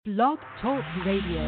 Blog Talk Radio.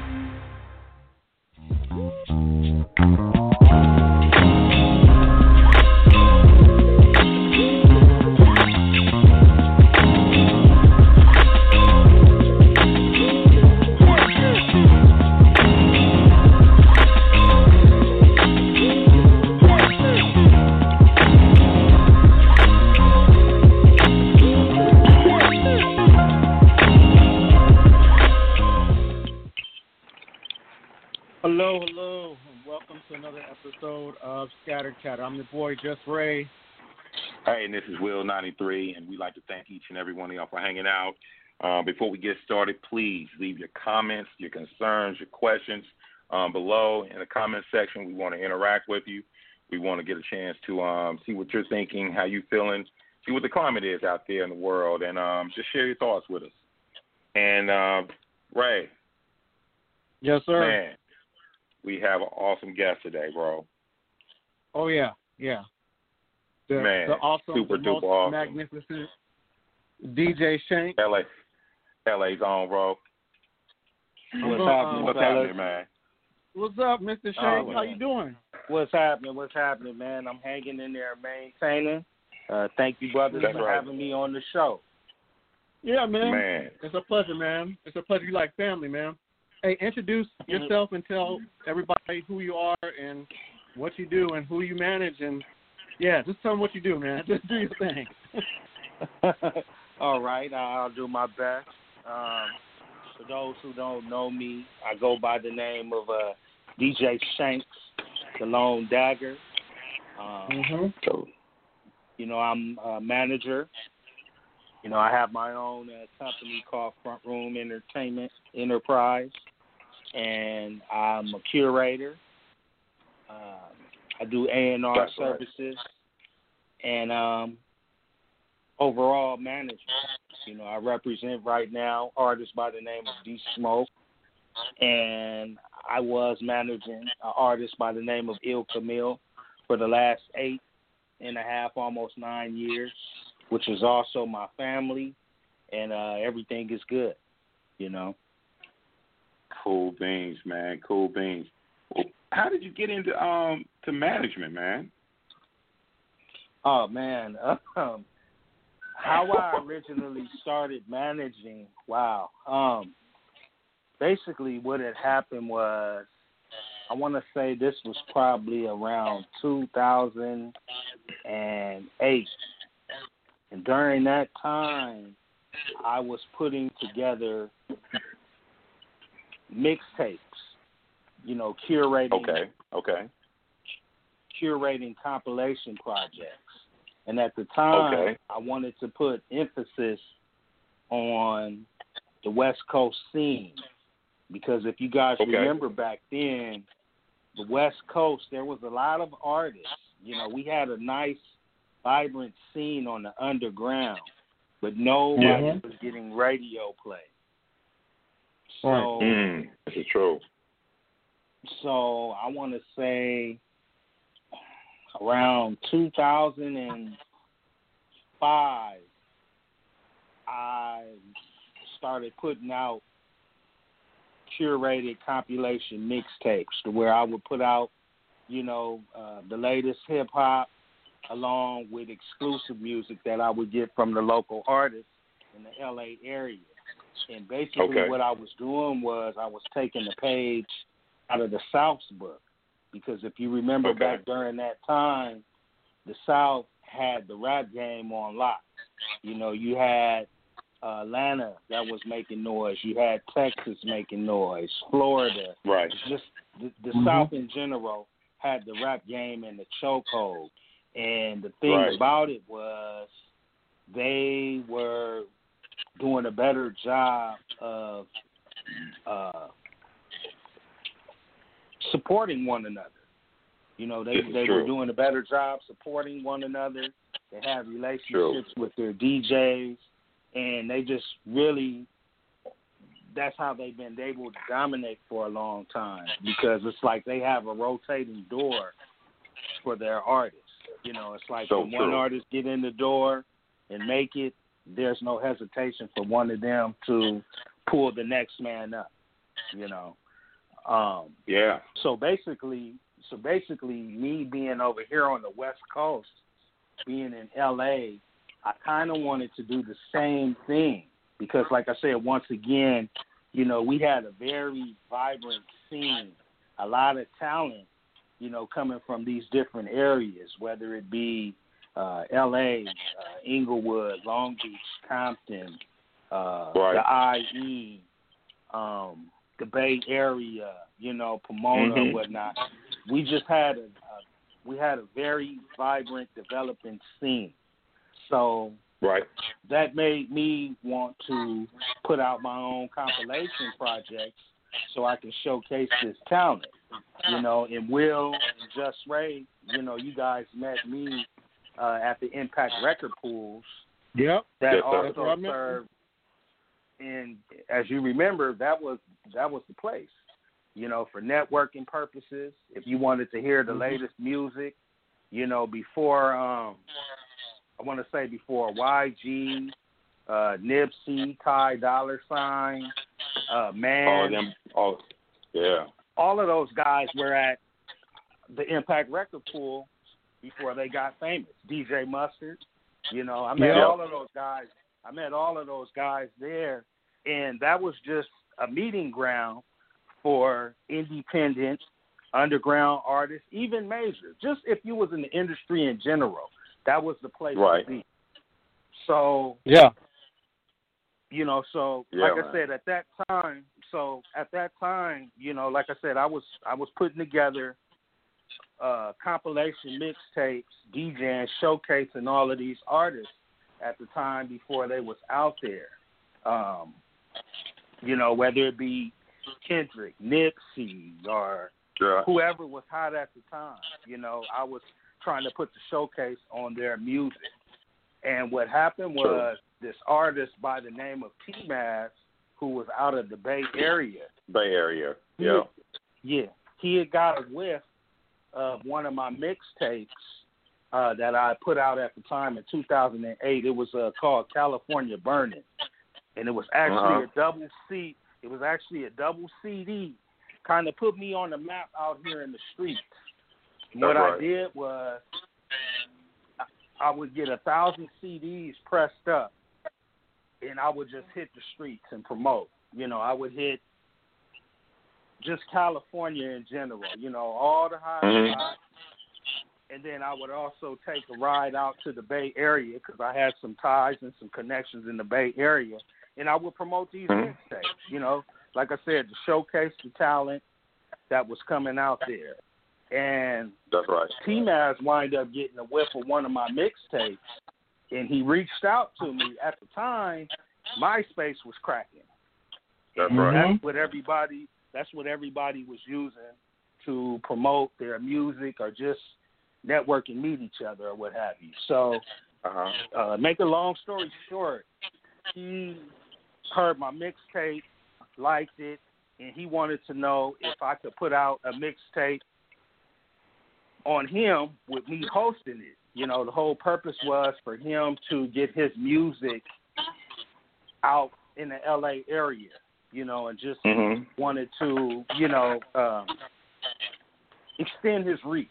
Hello, and welcome to another episode of Scattered Chatter. I'm your boy, Just Ray. Hey, and this is Will93, and we'd like to thank each and every one of y'all for hanging out. Before we get started, please leave your comments, your concerns, your questions below in the comment section. We want to interact with you. We want to get a chance to see what you're thinking, how you feeling, see what the climate is out there in the world, and just share your thoughts with us. And, Ray. Yes, sir. Man, we have an awesome guest today, bro. Oh, yeah. The awesome, super the duper most awesome. magnificent DJ Shank. LA's on, bro. What's happening, man? What's up, Mr. Shank? How you doing? What's happening, man? I'm hanging in there, maintaining. Thank you, brothers, for having me on the show. Yeah, man. It's a pleasure, man. It's a pleasure. You like family, man. Hey, introduce yourself and tell everybody who you are and what you do and who you manage. And, yeah, just tell them what you do, man. Just do your thing. All right, I'll do my best. For those who don't know me, I go by the name of DJ Shanks, the Lone Dagger. You know, I'm a manager. You know, I have my own company called Front Room Entertainment Enterprise, and I'm a curator. I do A&R services and overall management. You know, I represent right now artists by the name of D Smoke, and I was managing an artist by the name of Il Camille for the last 8.5, almost 9 years, which is also my family, and everything is good, you know. Cool beans, man. Cool beans. Well, how did you get into to management, man? Oh, man. How I originally started managing, wow. Basically, what had happened was, I want to say this was probably around 2008. And during that time, I was putting together mixtapes, you know, curating compilation projects. And at the time, I wanted to put emphasis on the West Coast scene. Because if you guys remember back then, the West Coast, there was a lot of artists. You know, we had a nice, vibrant scene on the underground, but nobody was getting radio play. So, this is true. So I want to say around 2005, I started putting out curated compilation mixtapes to where I would put out, you know, the latest hip hop, along with exclusive music that I would get from the local artists in the LA area. And basically what I was doing was I was taking the page out of the South's book. Because if you remember back during that time, the South had the rap game on lock. You know, you had Atlanta that was making noise. You had Texas making noise. Florida. Right. Just the South in general had the rap game in the chokehold. And the thing about it was they were doing a better job of supporting one another. You know, they were doing a better job supporting one another. They had relationships with their DJs, and they just really, that's how they've been able to dominate for a long time, because it's like they have a rotating door for their artists. You know, it's like when one artist get in the door and make it, there's no hesitation for one of them to pull the next man up, you know. Yeah. So basically, me being over here on the West Coast, being in LA, I kind of wanted to do the same thing because, like I said, once again, you know, we had a very vibrant scene, a lot of talent, you know, coming from these different areas, whether it be LA, Inglewood, Long Beach, Compton, the IE, the Bay Area, you know, Pomona, whatnot. We just had a very vibrant, developing scene. So that made me want to put out my own compilation projects so I can showcase this talent. You know, and Will and Just Ray, you know, you guys met me at the Impact Record Pools. Yep. That also served. And as you remember, that was the place, you know, for networking purposes. If you wanted to hear the latest music, you know, before I want to say before YG, Nipsey, Ty Dolla $ign, Man. All of those guys were at the Impact Record Pool before they got famous. DJ Mustard, you know, I met all of those guys. I met all of those guys there, and that was just a meeting ground for independent, underground artists, even major. Just if you was in the industry in general, that was the place to be. So, you know, like I said, at that time, you know, like I said, I was putting together compilation mixtapes, DJing, showcasing all of these artists at the time before they was out there. You know, whether it be Kendrick, Nipsey, or whoever was hot at the time. You know, I was trying to put the showcase on their music. And what happened was this artist by the name of T-Maz, who was out of the Bay Area. He had got a whiff of one of my mixtapes that I put out at the time in 2008. It was called California Burning, and it was actually a double C. It was actually a double CD. Kind of put me on the map out here in the streets. What I did was I would get 1,000 CDs pressed up, and I would just hit the streets and promote. You know, I would hit just California in general, you know, all the high spots. And then I would also take a ride out to the Bay Area because I had some ties and some connections in the Bay Area. And I would promote these mixtapes, you know, like I said, to showcase the talent that was coming out there. And T-Maz wind up getting a whiff of one of my mixtapes, and he reached out to me. At the time, MySpace was cracking. That's what everybody was using to promote their music or just network and meet each other or what have you. So, make a long story short, he heard my mixtape, liked it, and he wanted to know if I could put out a mixtape on him with me hosting it. You know, the whole purpose was for him to get his music out in the LA area, you know, and just wanted to, you know, extend his reach.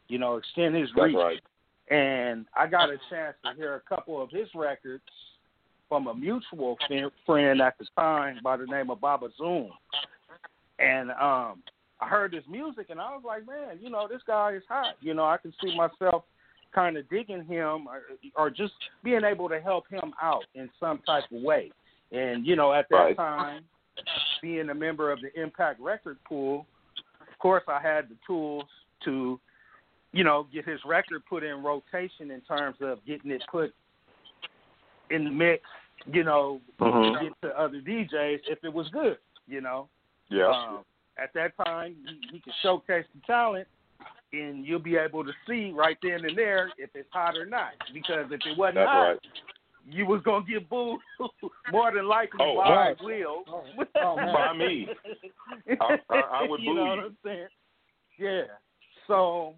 And I got a chance to hear a couple of his records from a mutual friend at the time by the name of Baba Zoom. And I heard his music, and I was like, man, you know, this guy is hot. You know, I can see myself kind of digging him or just being able to help him out in some type of way. And, you know, at that time, being a member of the Impact Record Pool, of course I had the tools to, you know, get his record put in rotation in terms of getting it put in the mix, you know, get to other DJs if it was good, you know. At that time, he could showcase the talent, and you'll be able to see right then and there if it's hot or not. Because if it wasn't hot, you was going to get booed more than likely by Will. By me. I would boo you. Know what I'm saying? Yeah. So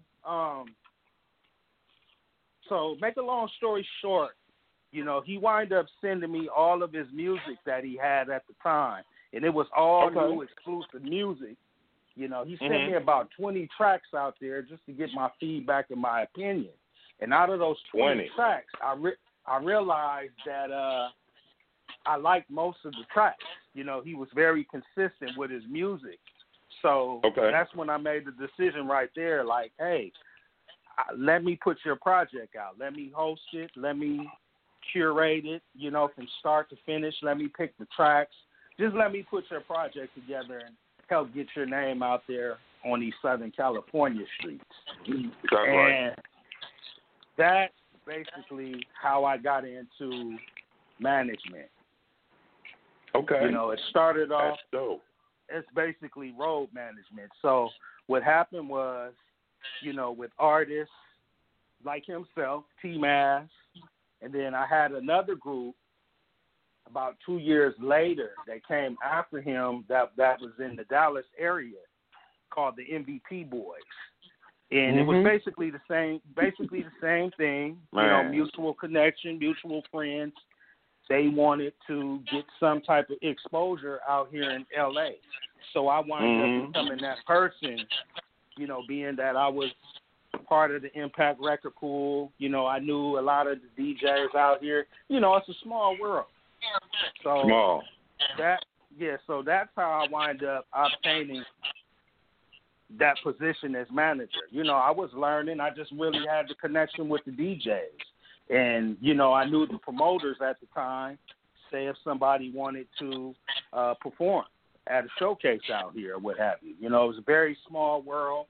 make a long story short, you know, he wound up sending me all of his music that he had at the time. and it was all new exclusive music. You know, he sent me about 20 tracks out there just to get my feedback and my opinion. And out of those 20 tracks, I realized that I liked most of the tracks. You know, he was very consistent with his music. So that's when I made the decision right there, like, hey, let me put your project out. Let me host it. Let me curate it, you know, from start to finish. Let me pick the tracks. Just let me put your project together and help get your name out there on these Southern California streets. And that's basically how I got into management. Okay. You know, it started off, that's dope. It's basically road management. So what happened was, you know, with artists like himself, T-Mass, and then I had another group about 2 years later that came after him that was in the Dallas area called the MVP Boys. And it was basically the same thing, you know, mutual connection, mutual friends. They wanted to get some type of exposure out here in L.A. So I wound up becoming that person, you know, being that I was part of the Impact Record Pool. You know, I knew a lot of the DJs out here. You know, it's a small world. So so that's how I wind up obtaining that position as manager. You know, I was learning. I just really had the connection with the DJs. And, you know, I knew the promoters at the time, say if somebody wanted to perform at a showcase out here or what have you. You know, it was a very small world.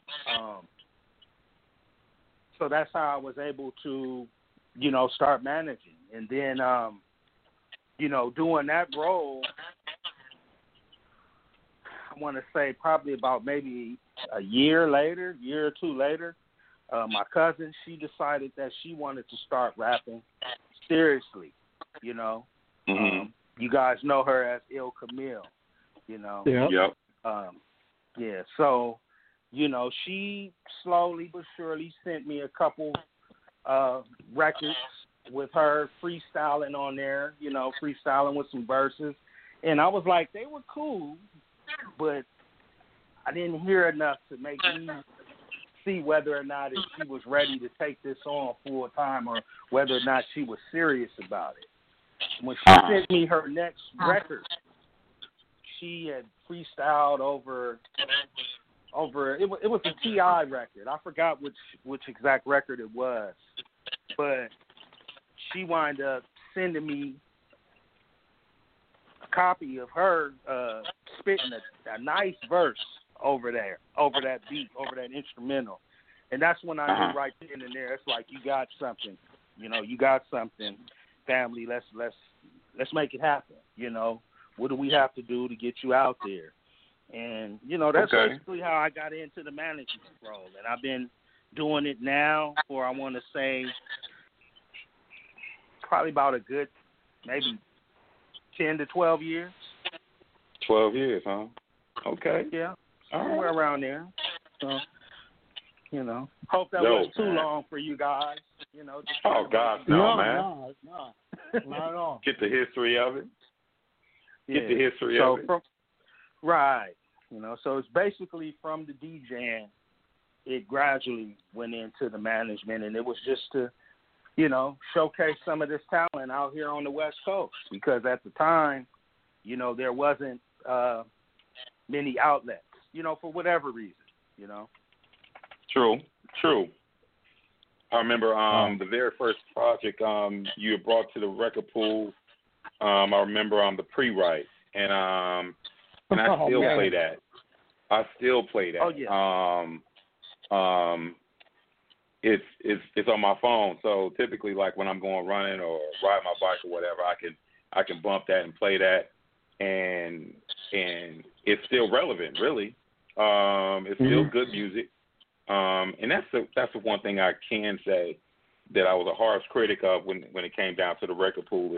So that's how I was able to, you know, start managing. And then, you know, doing that role, I want to say probably about maybe a year or two later, my cousin, she decided that she wanted to start rapping seriously, you know. You guys know her as Il Camille, you know. So, you know, she slowly but surely sent me a couple records with her freestyling on there, you know, freestyling with some verses. And I was like, they were cool, but I didn't hear enough to make me see whether or not she was ready to take this on full time or whether or not she was serious about it. When she sent me her next record, she had freestyled over it was a T.I. record. I forgot which exact record it was, but she wound up sending me a copy of her spitting a nice verse over that beat, over that instrumental. And that's when I knew right then and there, it's like, you got something, you know, family, let's make it happen, you know. What do we have to do to get you out there? And, you know, that's basically how I got into the management role. And I've been doing it now for, I want to say, probably about a good maybe 10 to 12 years. 12 years, huh? Okay. Yeah. Somewhere around there. So, you know, hope that wasn't too long for you guys. You know. God, no, man. No, not at all. Get the history of it. Yeah. Get the history of it. Right. You know, so it's basically from the DJing, it gradually went into the management, and it was just to, you know, showcase some of this talent out here on the West Coast, because at the time, you know, there wasn't many outlets, you know, for whatever reason, you know. True. I remember the very first project you had brought to the record pool. I remember the pre-write, and I still play that. Oh yeah. It's on my phone, so typically, like when I'm going running or ride my bike or whatever, I can bump that and play that, and it's still relevant, really. It's still good music, and that's the one thing I can say that I was a harsh critic of when it came down to the record pool, is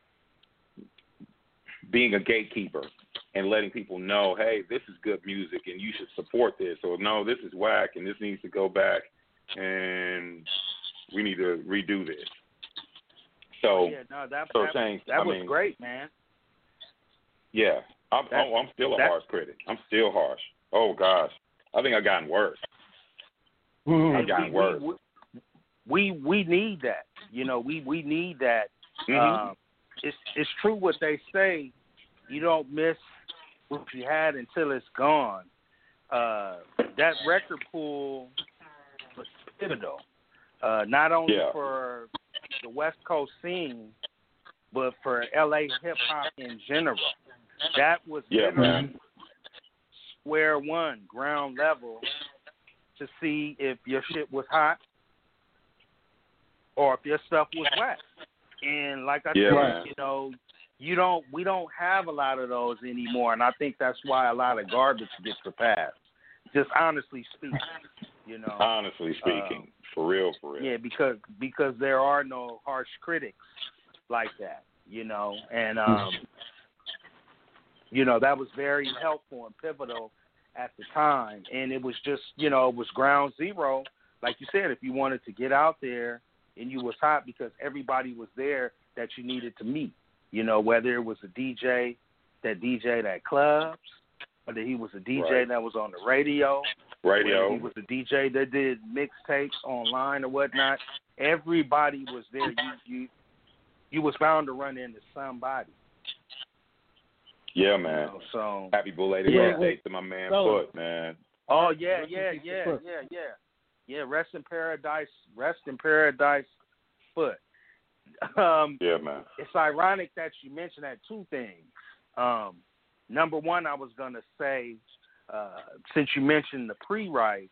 being a gatekeeper and letting people know, hey, this is good music and you should support this, or no, this is whack and this needs to go back and we need to redo this. So, that was great, man. Yeah, I'm still a harsh critic. I'm still harsh. Oh gosh, I think I've gotten worse. I've gotten worse. We need that. You know, we need that. Mm-hmm. It's true what they say. You don't miss what you had until it's gone. That record pool was pivotal, not only for the West Coast scene, but for LA hip hop in general. That was literally square one, ground level, to see if your shit was hot or if your stuff was whack. And like I said, you know, we don't have a lot of those anymore, and I think that's why a lot of garbage gets surpassed. Just honestly speaking, you know. Honestly speaking, for real. Yeah, because there are no harsh critics like that, you know, and you know, that was very helpful and pivotal at the time, and it was just, you know, it was ground zero, like you said. If you wanted to get out there and you was hot, because everybody was there that you needed to meet, you know, whether it was a DJ that DJ'd at clubs, whether he was a DJ that was on the radio, whether he was a DJ that did mixtapes online or whatnot. Everybody was there. You was bound to run into somebody. Yeah, man. You know, so happy belated birthday to my man Foot, man. Oh yeah. Rest in paradise, Foot. Yeah, man. It's ironic that you mentioned that. Two things. Number one, I was gonna say, since you mentioned the pre-write,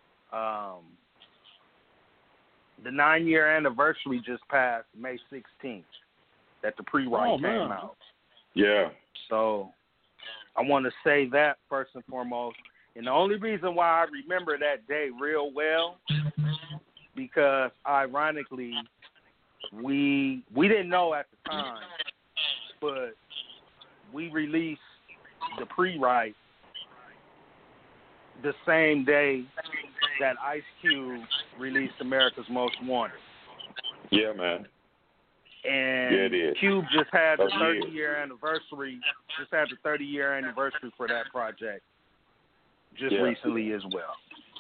the 9-year anniversary just passed May 16th that the pre-write came out. Yeah. So I want to say that first and foremost. And the only reason why I remember that day real well, because ironically, we didn't know at the time, but we released the pre-write the same day that Ice Cube released America's Most Wanted. Yeah, man. And Cube just had the 30-year anniversary. Just had the 30-year anniversary for that project just recently as well.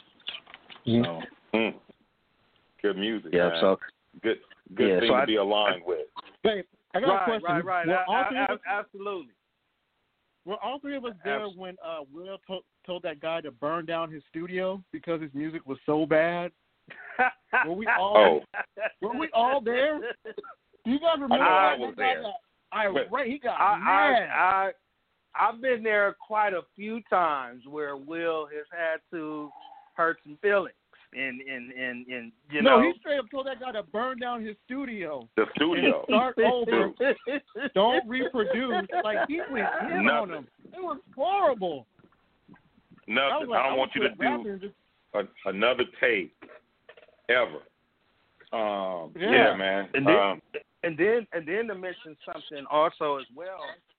So, good music. Yeah. Man. So good thing to be aligned with. Babe, I got a question. Right. Absolutely. Were all three of us there when Will told that guy to burn down his studio because his music was so bad? Were we all? Were we all there? Do you guys remember? I was there. He got mad. I've been there quite a few times where Will has had to hurt some feelings, and you know. No, he straight up told that guy to burn down his studio. The studio. Start over. Don't reproduce. Like, he went in on him. It was horrible. Nothing. I don't want you to do another tape ever. Yeah, man. And then to mention something also as well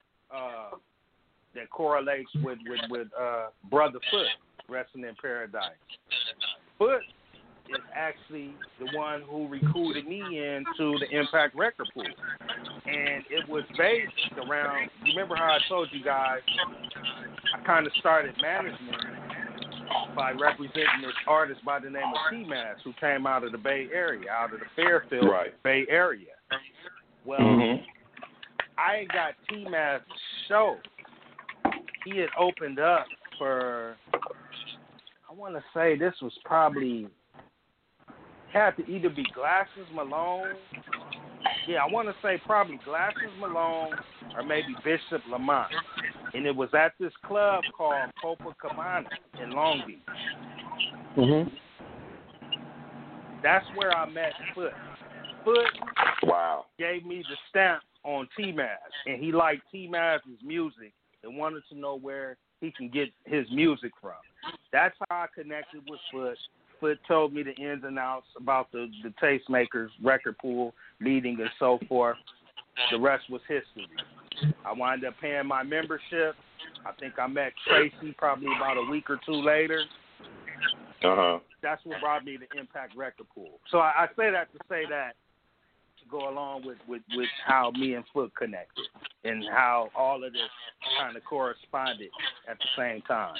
that correlates with Brother Foot, resting in paradise. Foot is actually the one who recruited me into the Impact Record Pool, and it was based around. Remember how I told you guys I kind of started management by representing this artist by the name of T-Mass, who came out of the Bay Area, out of the Fairfield Bay Area. Well, I had got T-Mass' show. He had opened up for, I want to say this was probably, had to either be Glasses Malone. Yeah, I want to say probably Glasses Malone or maybe Bishop Lamont. And it was at this club called Copacabana in Long Beach. That's where I met Foot. Foot gave me the stamp on T-Mass, and he liked T-Mass's music and wanted to know where he can get his music from. That's how I connected with Foot. Foot told me the ins and outs about the Tastemakers record pool meeting and so forth. The rest was history. I wound up paying my membership. I think I met Tracy probably about a week or two later. That's what brought me to Impact Record Pool. So I say that to say that go along with how me and Foot connected and how all of this kind of corresponded at the same time.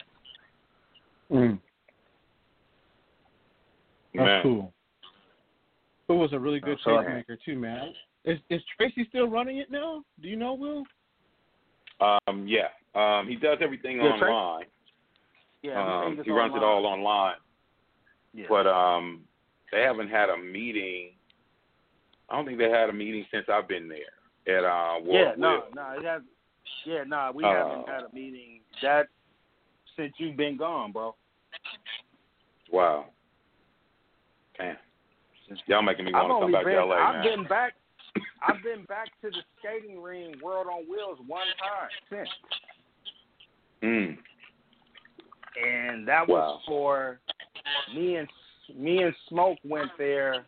That's cool. Foot was a really good tape maker too, man. Is Tracy still running it now? Do you know, Will? Yeah. He does everything online. Yeah, he runs it all online. Yeah. But they haven't had a meeting. I don't think they had a meeting since I've been there at World Will. We haven't had a meeting that since you've been gone, bro. Wow. Damn. Y'all making me want to come back to LA, man. I've been back to the skating ring, World on Wheels, one time since. And that was for me and Smoke went there.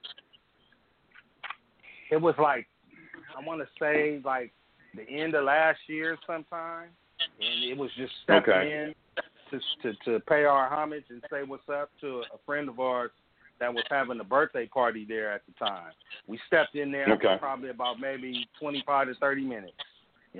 It was like, I want to say like the end of last year sometime, and it was just stepping in to pay our homage and say what's up to a friend of ours that was having a birthday party there at the time. We stepped in there for probably about maybe 25 to 30 minutes, you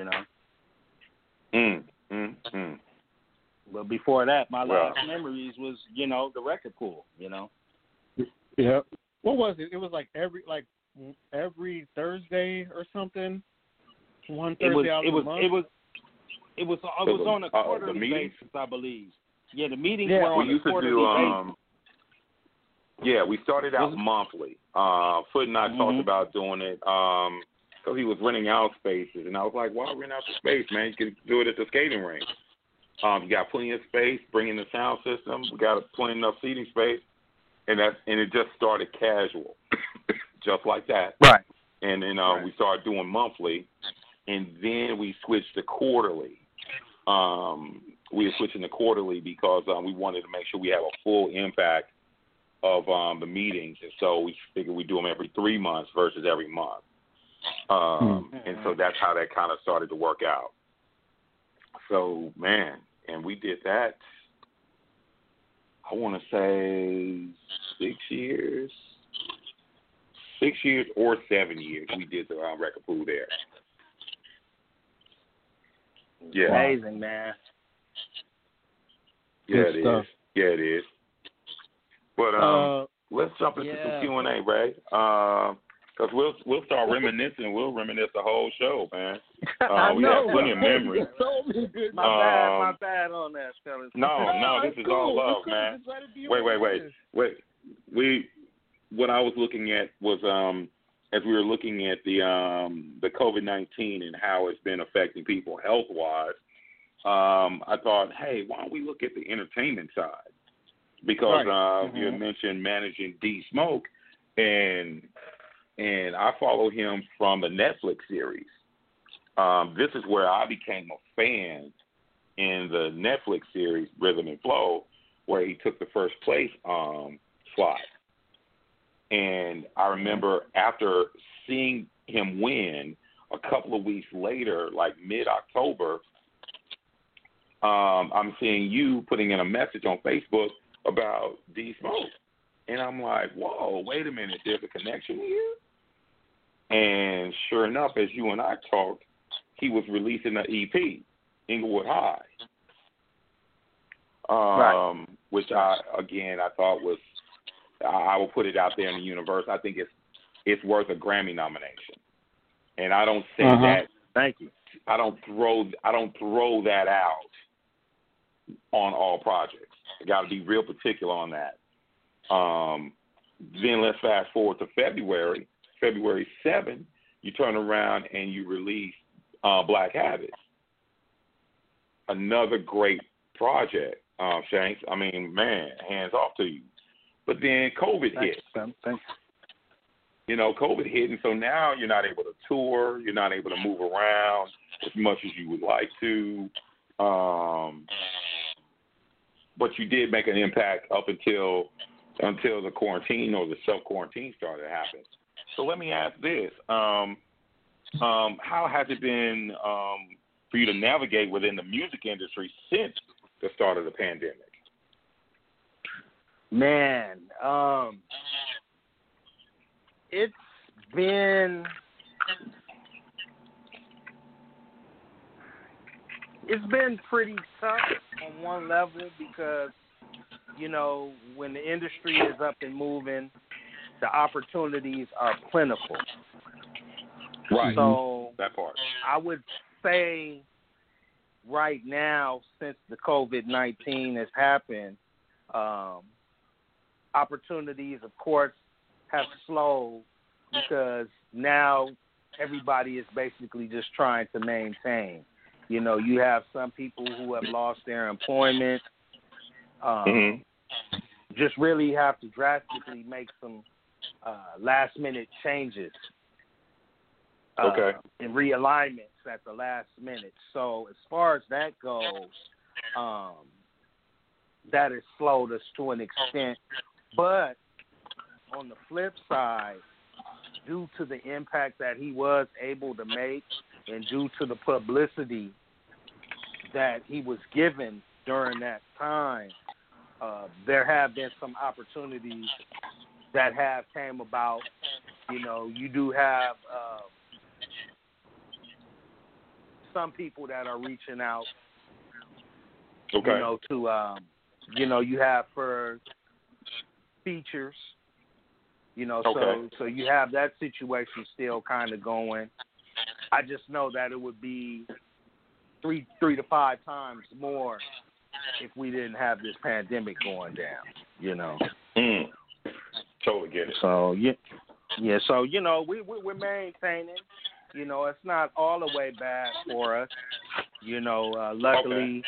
know. But before that, my last memories was, you know, the record pool, you know. Yeah. What was it? It was like every Thursday or something. One Thursday out of the month. It was on a quarterly basis, I believe. Yeah, the meetings were on a quarterly basis. Yeah, we started out monthly. Foot and I talked about doing it because he was renting out spaces, and I was like, "Why rent out the space, man? You can do it at the skating rink. You got plenty of space. Bring in the sound system. We got plenty enough seating space, and it just started casual, just like that. Right. And then we started doing monthly, and then we switched to quarterly. We were switching to quarterly because we wanted to make sure we have a full impact of the meetings, and so we figured we'd do them every 3 months versus every month. And so that's how that kind of started to work out. So, man, and we did that, I want to say 6 years or 7 years we did the record pool there. Yeah. Amazing, man. Yeah, it is. Yeah, it is. But let's jump into some Q&A, Ray. Because we'll start reminiscing. We'll reminisce the whole show, man. We have plenty of memories. My bad on that, fellas. No, this is all love, man. Wait. What I was looking at was as we were looking at the COVID-19 and how it's been affecting people health-wise, I thought, hey, why don't we look at the entertainment side? Because you had mentioned managing D Smoke, and I follow him from the Netflix series. This is where I became a fan in the Netflix series Rhythm and Flow, where he took the first place slot. And I remember after seeing him win, a couple of weeks later, like mid-October, I'm seeing you putting in a message on Facebook about D Smoke. And I'm like, whoa, wait a minute, there's a connection here? And sure enough, as you and I talked, he was releasing an EP, Inglewood High, which I thought was, I will put it out there in the universe. I think it's worth a Grammy nomination. And I don't say that. Thank you. I don't throw that out on all projects. I got to be real particular on that. Then let's fast forward to February 7th, you turn around and you release Black Habits. Another great project, Shanks. I mean, man, hands off to you. But then COVID hit. Thanks. You know, COVID hit, and so now you're not able to tour. You're not able to move around as much as you would like to. But you did make an impact up until the quarantine or the self-quarantine started to happen. So let me ask this. How has it been for you to navigate within the music industry since the start of the pandemic? Man, it's been pretty tough on one level because, you know, when the industry is up and moving, the opportunities are plentiful. Right. So that part. I would say right now, since the COVID-19 has happened, opportunities, of course, have slowed because now everybody is basically just trying to maintain. You know, you have some people who have lost their employment, just really have to drastically make some last-minute changes and realignments at the last minute. So as far as that goes, that has slowed us to an extent. But on the flip side, due to the impact that he was able to make and due to the publicity that he was given during that time, there have been some opportunities that have came about. You know, you do have some people that are reaching out, you know, to, you know, you have for features, you know, so you have that situation still kind of going. I just know that it would be three to 5 times more if we didn't have this pandemic going down, you know. Totally get it. So, yeah. So, you know, we're maintaining. You know, it's not all the way bad for us. You know, luckily,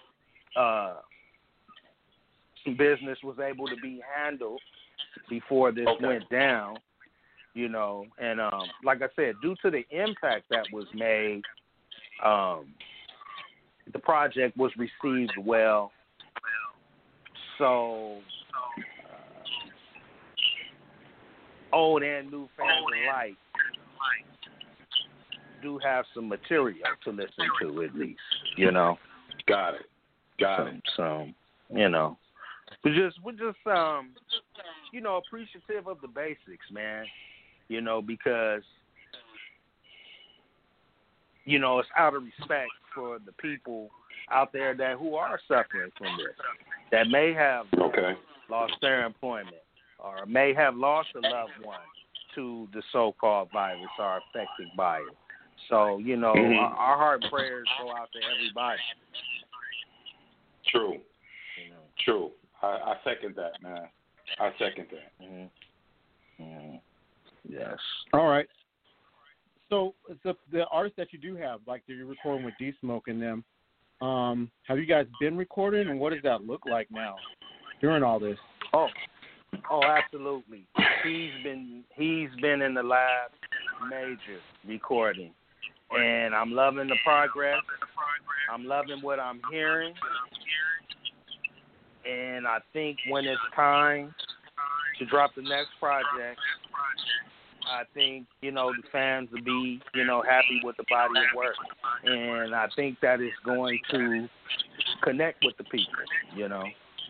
business was able to be handled before this went down. You know, and like I said, due to the impact that was made, the project was received well. So, old and new fans alike do have some material to listen to, at least, you know. Got it. So, you know, we're just you know, appreciative of the basics, man. You know, because, you know, it's out of respect for the people out there that who are suffering from this, that may have lost their employment or may have lost a loved one to the so-called virus or are affected by it. So, you know, our heart and prayers go out to everybody. True. You know. True. I second that, man. I second that. Yes. All right. So the artists that you do have, like you're recording with D Smoke and them, have you guys been recording, and what does that look like now during all this? Oh, absolutely. He's been in the lab, major recording, and I'm loving the progress. I'm loving what I'm hearing, and I think when it's time to drop the next project, I think, you know, the fans will be, you know, happy with the body of work. And I think that is going to connect with the people, you know.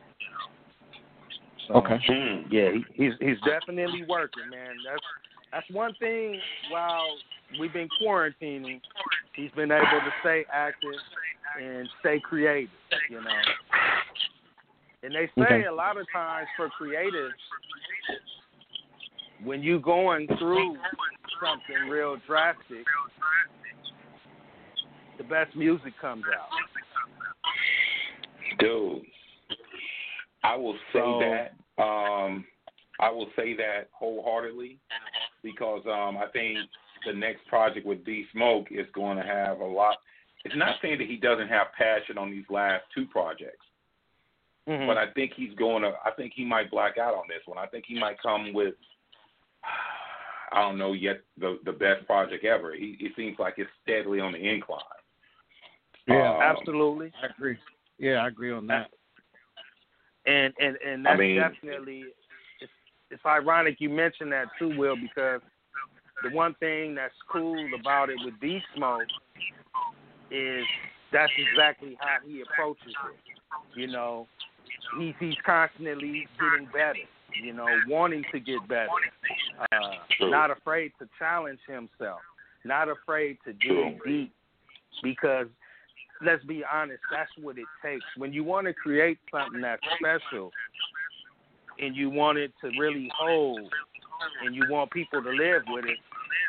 So, yeah, he's definitely working, man. That's one thing while we've been quarantining, he's been able to stay active and stay creative, you know. And they say a lot of times for creatives, when you're going through something real drastic, the best music comes out. Dude, I will say that. I will say that wholeheartedly because I think the next project with D Smoke is going to have a lot. It's not saying that he doesn't have passion on these last 2 projects, but I think he's going to. I think he might black out on this one. I think he might come with. I don't know yet the best project ever. It seems like it's steadily on the incline. Yeah, absolutely. I agree. Yeah, I agree on that. And that's definitely it's ironic you mentioned that too, Will, because the one thing that's cool about it with D Smoke is that's exactly how he approaches it. You know, he's constantly getting better. You know, wanting to get better. not afraid to challenge himself, not afraid to dig deep, because let's be honest, that's what it takes. When you want to create something that's special and you want it to really hold and you want people to live with it,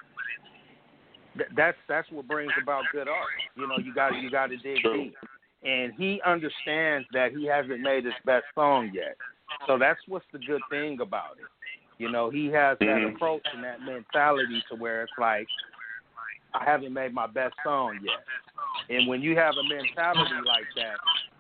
that's what brings about good art. You know, you got to dig deep. And he understands that he hasn't made his best song yet. So that's what's the good thing about it. You know, he has that approach and that mentality to where it's like, I haven't made my best song yet. And when you have a mentality like that,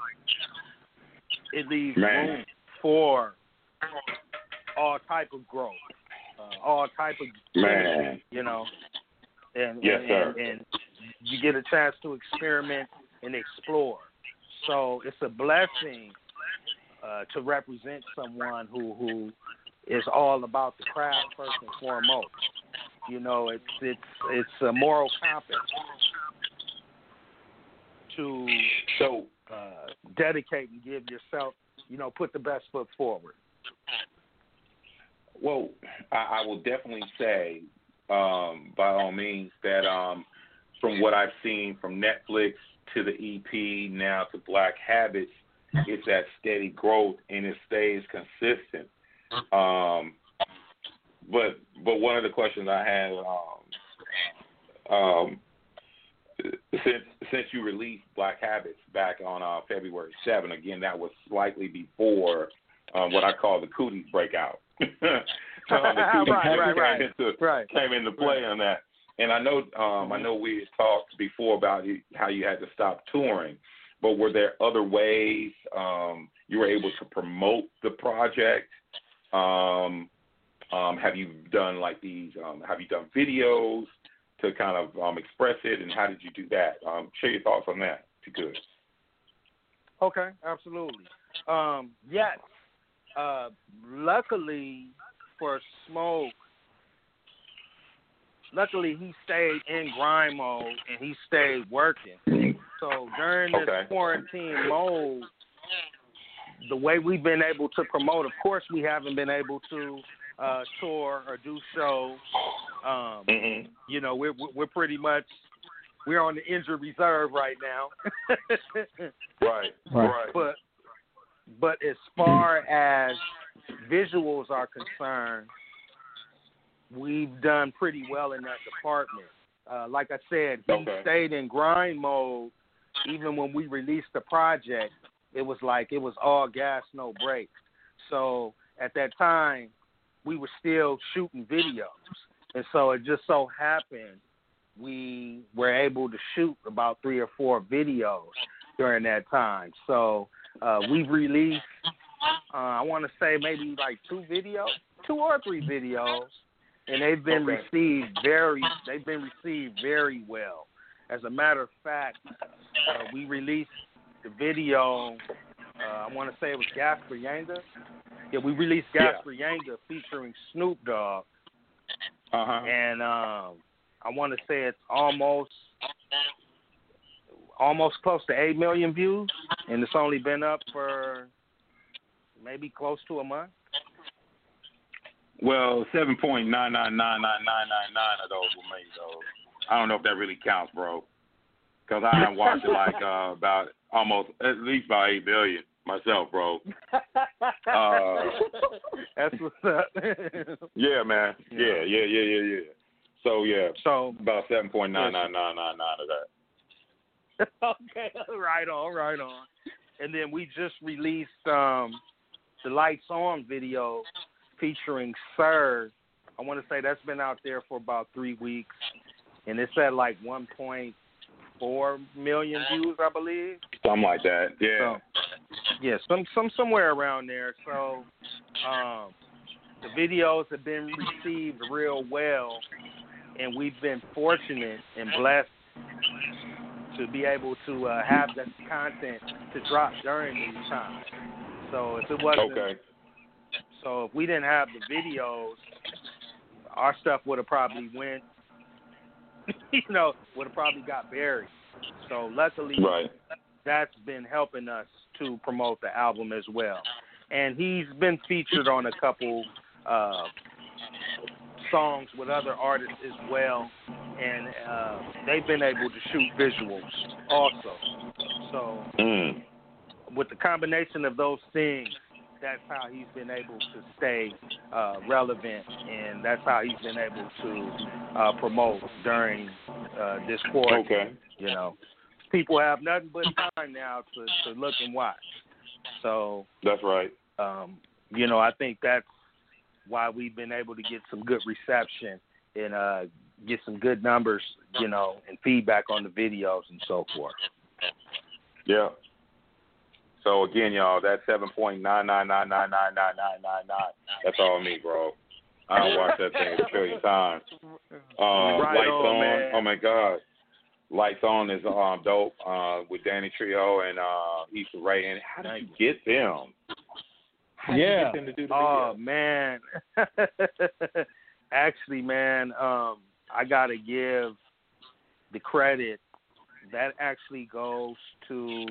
it leaves room for all type of growth, all type of energy, you know. And you get a chance to experiment and explore. So it's a blessing to represent someone who is all about the craft first and foremost. You know, it's a moral compass to dedicate and give yourself, you know, put the best foot forward. Well, I will definitely say, by all means, that from what I've seen from Netflix to the EP now to Black Habits, it's that steady growth and it stays consistent. But one of the questions I had, since you released Black Habits back on February 7th, again, that was slightly before what I call the cooties breakout. The cooties came into play on that. And I know we had talked before about how you had to stop touring, but were there other ways you were able to promote the project? Have you done like these? Have you done videos to kind of express it, and how did you do that? Share your thoughts on that, if you could. Okay, absolutely. Yes. Luckily for Smoke, he stayed in grind mode and he stayed working. So during this quarantine mode, the way we've been able to promote, of course, we haven't been able to tour or do shows. You know, we're pretty much on the injured reserve right now. Right. But as far as visuals are concerned, we've done pretty well in that department. Like I said, he stayed in grind mode. Even when we released the project, it was all gas, no brakes. So at that time, we were still shooting videos. And so it just so happened we were able to shoot about 3 or 4 videos during that time. So we've released, I want to say maybe like 2 or 3 videos, and they've been received very well. As a matter of fact, we released the video. I want to say it was Gasper Yanga. Yeah, we released Gasper Yanga featuring Snoop Dogg. And I want to say it's almost close to 8 million views, and it's only been up for maybe close to a month. Well, 7.9999999 of those were made, though. I don't know if that really counts, bro, because I watched it like about almost at least about 8 billion myself, bro. That's what's up. Yeah, man. Yeah. So about 7.99999 of that. Okay, right on. And then we just released the Lights On video featuring Sir. I want to say that's been out there for about 3 weeks, and it's at like 1.4 million views, I believe. Something like that. Yeah. So, somewhere around there. So the videos have been received real well, and we've been fortunate and blessed to be able to have that content to drop during these times. So if it wasn't, so if we didn't have the videos, our stuff would have probably went, would have probably got buried. So luckily, that's been helping us to promote the album as well. And he's been featured on a couple songs with other artists as well, and they've been able to shoot visuals also. So with the combination of those things, that's how he's been able to stay relevant, and that's how he's been able to promote during this quarantine. Okay. You know, people have nothing but time now to look and watch. So that's right. You know, I think that's why we've been able to get some good reception and get some good numbers, you know, and feedback on the videos and so forth. Yeah. So again, y'all, that's 7.999999999. That's all me, bro. I don't watch that thing a trillion times. Lights on, man. Oh my God. Lights On is dope with Danny Trejo and Issa Rae. And how did you get them? How did you get them to do the video? Oh man. Actually, man, I gotta give the credit. That actually goes to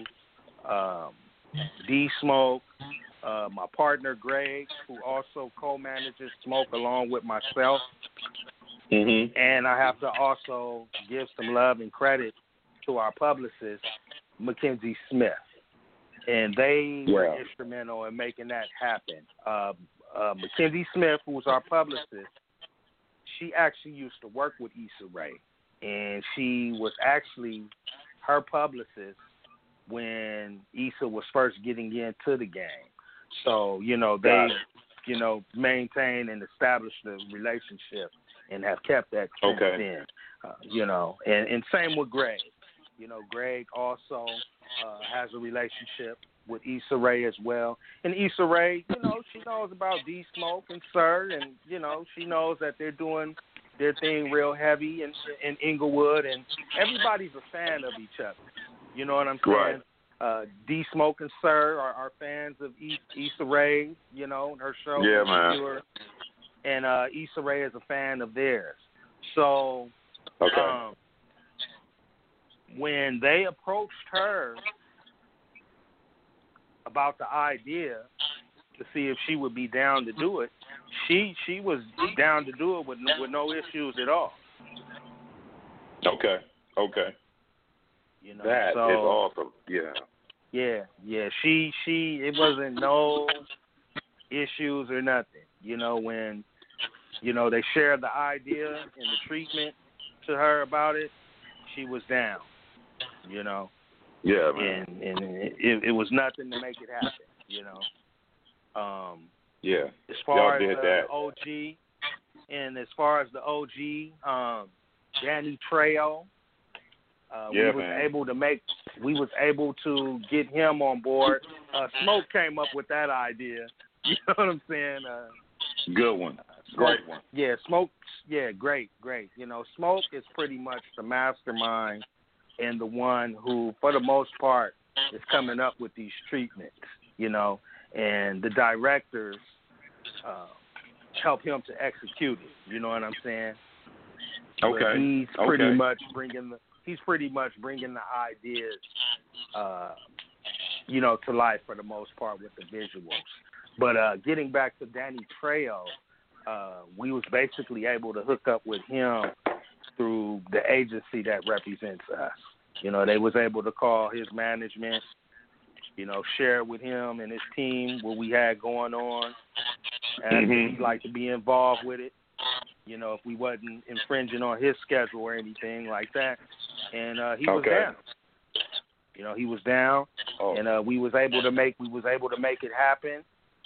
D Smoke, my partner Greg, who also co-manages Smoke along with myself. Mm-hmm. And I have to also give some love and credit to our publicist, Mackenzie Smith. And they were instrumental in making that happen. Mackenzie Smith, who was our publicist, she actually used to work with Issa Rae. And she was actually her publicist when Issa was first getting into the game. So, you know, they, you know, maintained and established the relationship and have kept that since then. You know, and same with Greg. You know, Greg also has a relationship with Issa Rae as well. And Issa Rae, you know, she knows about D Smoke and Sir, and, you know, she knows that they're doing their thing real heavy in Inglewood, and everybody's a fan of each other. You know what I'm saying? Right. D Smoke and Sir are fans of Issa Rae, you know, and her show. Yeah, man. And Issa Rae is a fan of theirs. So when they approached her about the idea to see if she would be down to do it, she was down to do it with no issues at all. Okay. You know, that is awesome. Yeah. She it wasn't no issues or nothing. You know, when, you know, they shared the idea and the treatment to her about it, she was down. You know. Yeah, man. And it was nothing to make it happen. You know. As far as the OG, and as far as the OG, Danny Trejo, we was able to get him on board. Smoke came up with that idea. You know what I'm saying? Good one. Great one. Yeah, Smoke. Yeah, great. You know, Smoke is pretty much the mastermind and the one who, for the most part, is coming up with these treatments. You know, and the directors help him to execute it. You know what I'm saying? Okay. But he's pretty much bringing the ideas, you know, to life for the most part with the visuals. But getting back to Danny Trejo, we was basically able to hook up with him through the agency that represents us. You know, they was able to call his management, you know, share with him and his team what we had going on, and he'd like to be involved with it. You know, if we wasn't infringing on his schedule or anything like that, and he was down. You know, he was down, and we was able to make it happen.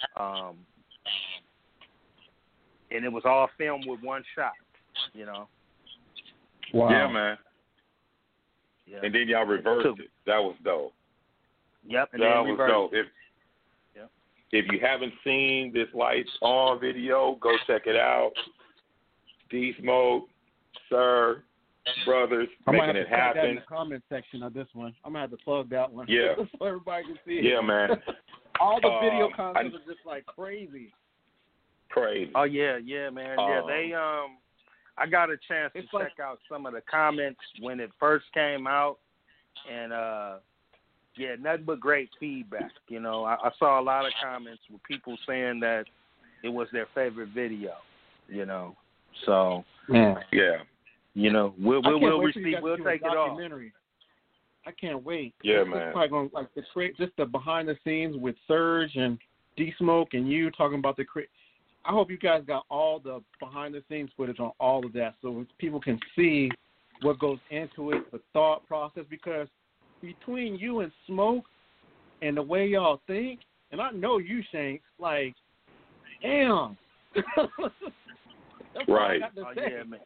And it was all filmed with one shot. You know. Wow. Yeah, man. Yeah. And then y'all reversed it. That was dope. Yep. And that was dope. It. If you haven't seen this Lights On video, go check it out. D Smoke, Sir, brothers, making it happen. That in the comment section of this one. I'm gonna have to plug that one. Yeah. So everybody can see it. Yeah, man. All the video content is just like crazy. Crazy. Oh yeah, man. Yeah, they I got a chance to check out some of the comments when it first came out, and nothing but great feedback. You know, I saw a lot of comments with people saying that it was their favorite video. You know, So, man, yeah, you know, we'll receive, we'll take it off. I can't wait. Yeah, it's man. Probably going like just the behind the scenes with Surge and D Smoke and you talking about the. I hope you guys got all the behind the scenes footage on all of that, so people can see what goes into it, the thought process. Because between you and Smoke and the way y'all think, and I know you, Shanks, like, damn. That's right. All I got to say. Yeah, man.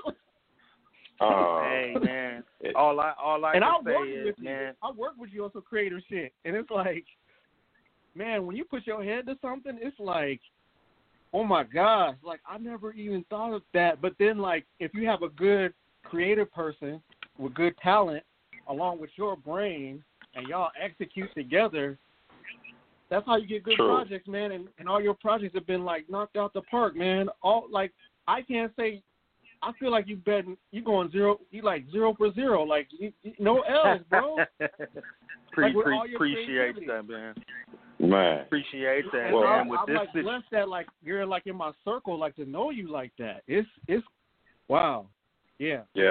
Hey, man. All I can say is, man, I work with you on some creative shit, and it's like, man, when you put your head to something, it's like, oh my gosh, like I never even thought of that. But then, like, if you have a good creative person with good talent, along with your brain, and y'all execute together, that's how you get good projects, man. And all your projects have been like knocked out the park, man. All like I can't say. I feel like you going zero. You like 0 for 0. Like no L's, bro. Appreciate that, man. Man, appreciate that. Well, man. I'm like blessed that like you're like in my circle, like to know you like that. It's wow. Yeah. Yeah.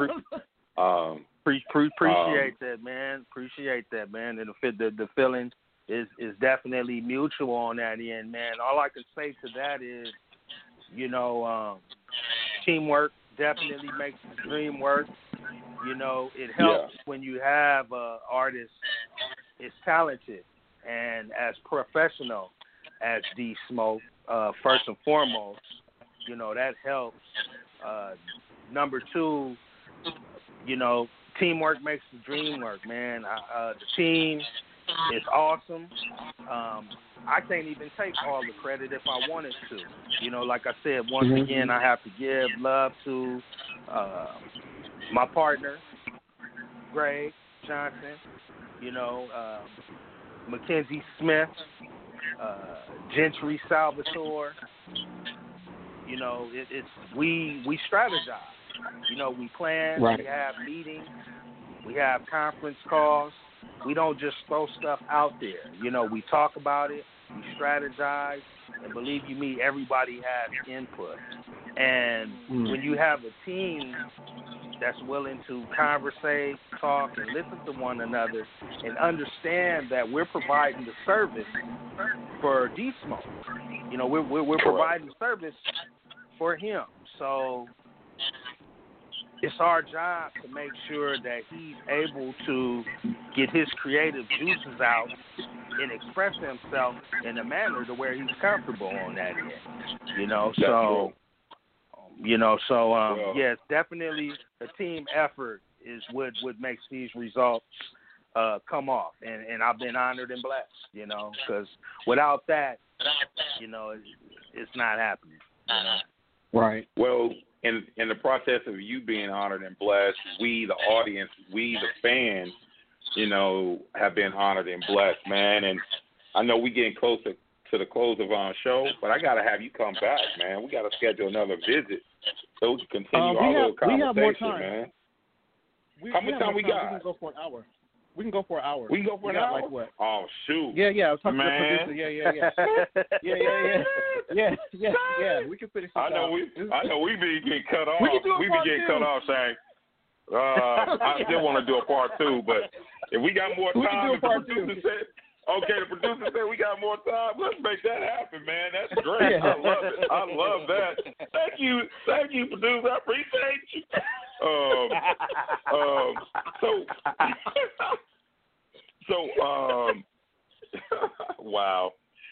Appreciate that, man. Appreciate that, man. And the feeling is definitely mutual on that end, man. All I can say to that is, you know, teamwork definitely makes the dream work. You know, it helps when you have an artist is talented and as professional as D Smoke. First and foremost, you know, that helps. Number two, you know, teamwork makes the dream work, man. The team is awesome. I can't even take all the credit if I wanted to. You know, like I said, once again, I have to give love to my partner, Greg Johnson, you know, Mackenzie Smith, Gentry Salvatore. You know, we strategize. You know, we plan, we have meetings, we have conference calls. We don't just throw stuff out there. You know, we talk about it, we strategize, and believe you me, everybody has input. And when you have a team that's willing to conversate, talk, and listen to one another and understand that we're providing the service for D Smoke. You know, we're providing service for him. So it's our job to make sure that he's able to get his creative juices out and express himself in a manner to where he's comfortable on that end. You know, yes, definitely a team effort is what makes these results come off. And I've been honored and blessed, you know, because without that, you know, it's not happening. You know? Right. Well, in the process of you being honored and blessed, we, the audience, we, the fans, you know, have been honored and blessed, man. And I know we're getting closer to the close of our show, but I got to have you come back, man. We got to schedule another visit so we can continue our little conversation, we have more time. Man. How much time we got? We can go for an hour. We can go for an hour. We can go for an hour? Like what? Oh, shoot. Yeah. I was talking man. to the producer. Yeah. We can finish this I know we be getting cut off. We can do a be part getting two. cut off, saying, I still want to do a part two, but if we got more time, the producer said we got more time. Let's make that happen, man. That's great. I love it. I love that. Thank you, producer. I appreciate you. Wow.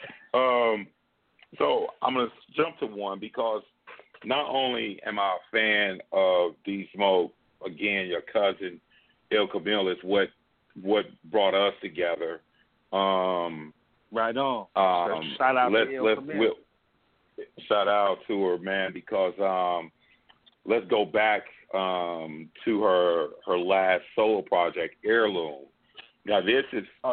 So I'm gonna jump to one because not only am I a fan of D Smoke, again, your cousin Il Camille is what brought us together. Right on. Shout out to Il Camille. Shout out to her, man, because let's go back to her last solo project, Heirloom. Now this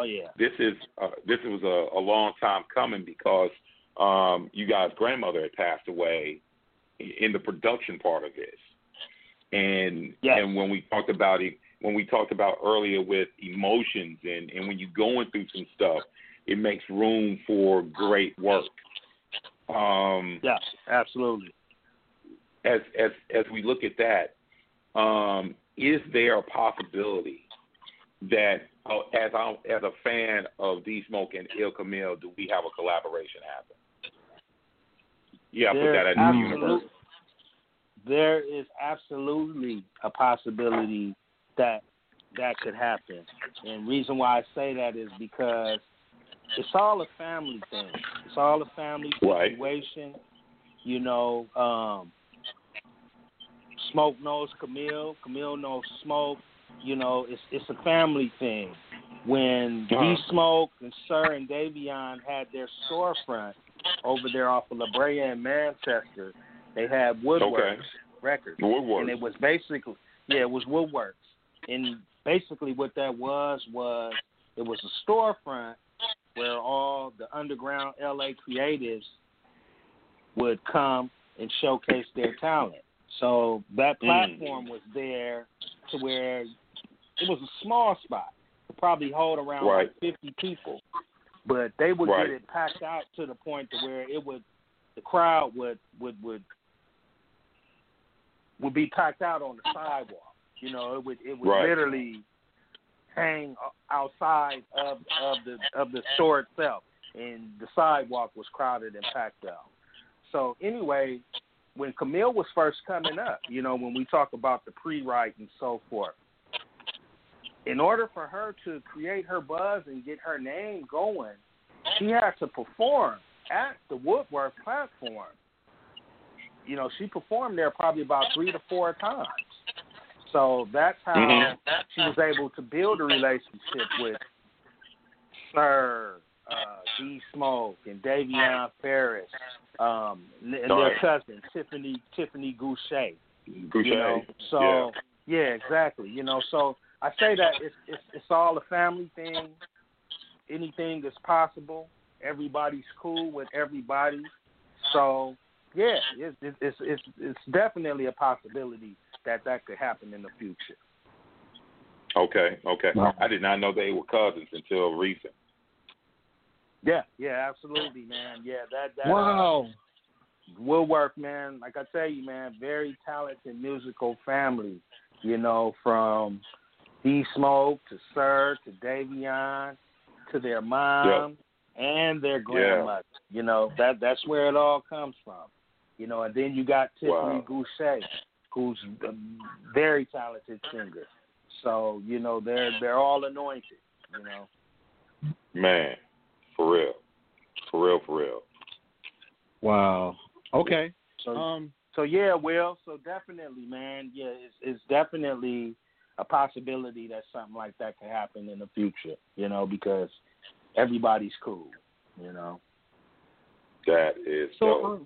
was a long time coming because you guys' grandmother had passed away in the production part of this, and when we talked about earlier with emotions and when you're going through some stuff, it makes room for great work. Absolutely. as we look at that, is there a possibility that as a fan of D Smoke and Ill Camille, do we have a collaboration happen? Yeah, put that in the universe. There is absolutely a possibility that could happen. And the reason why I say that is because it's all a family thing. It's all a family situation. You know, Smoke knows Camille. Camille knows Smoke. You know, it's a family thing. When D Smoke and Sir and Davion had their storefront over there off of La Brea in Manchester, they had Woodworks Records. Woodworks. And it was basically, it was Woodworks. And basically what that was it was a storefront where all the underground LA creatives would come and showcase their talent. So that platform was there to where it was a small spot. It probably hold around like 50 people. But they would get it packed out to the point to where the crowd would be packed out on the sidewalk. You know, it would literally hang outside of the store itself, and the sidewalk was crowded and packed out. So anyway, when Camille was first coming up, you know, when we talk about the pre-write and so forth, in order for her to create her buzz and get her name going, she had to perform at the Woodwork platform. You know, she performed there probably about 3 to 4 times. So that's how she was able to build a relationship with Sir, D Smoke, and Davion Ferris, and their cousin Tiffany Goucher. You know, so yeah, exactly. You know, so I say that it's all a family thing. Anything is possible. Everybody's cool with everybody. So yeah, it's definitely a possibility that could happen in the future. Okay. Wow. I did not know they were cousins until recent. Yeah, absolutely, man. Yeah, that wow. Woodwork, man. Like I tell you, man, very talented musical family. You know, from D Smoke to Sir to Davion to their mom and their grandmother. You know, that's where it all comes from. You know, and then you got Tiffany Goucher, who's a very talented singer. So, you know, they're all anointed, you know. Man, for real. Wow. Okay. So yeah, Will. So definitely, man. Yeah, it's definitely a possibility that something like that could happen in the future. You know, because everybody's cool. You know. That is so.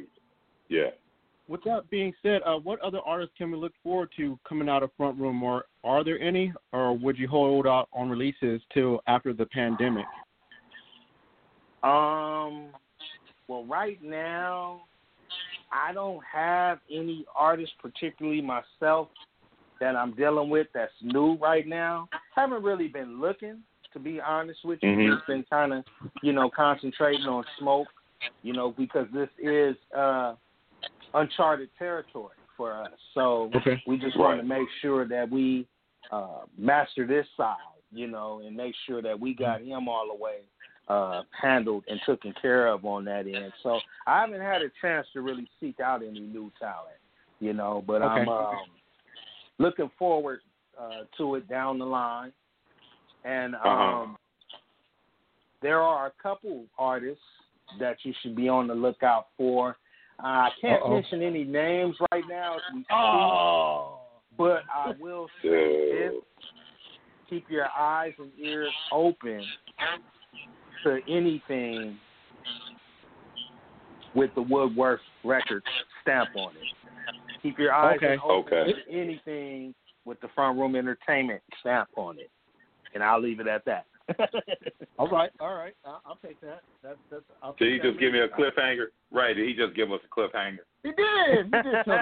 With that being said, what other artists can we look forward to coming out of Front Room, or are there any, or would you hold out on releases till after the pandemic? Well, right now, I don't have any artists, particularly myself, that I'm dealing with that's new right now. Haven't really been looking, to be honest with you. Just been kind of, you know, concentrating on Smoke, you know, because this is uncharted territory for us. So we just want to make sure that we master this side, you know, and make sure that we got him all the way handled and taken care of on that end. So I haven't had a chance to really seek out any new talent, you know, but I'm looking forward to it down the line. And there are a couple artists that you should be on the lookout for. I can't mention any names right now as we speak, but I will say this: keep your eyes and ears open to anything with the Woodwork Records stamp on it. Keep your eyes open to anything with the Front Room Entertainment stamp on it, and I'll leave it at that. All right. I'll take that. Did he just give me a cliffhanger? Right? Did he just give us a cliffhanger? He did.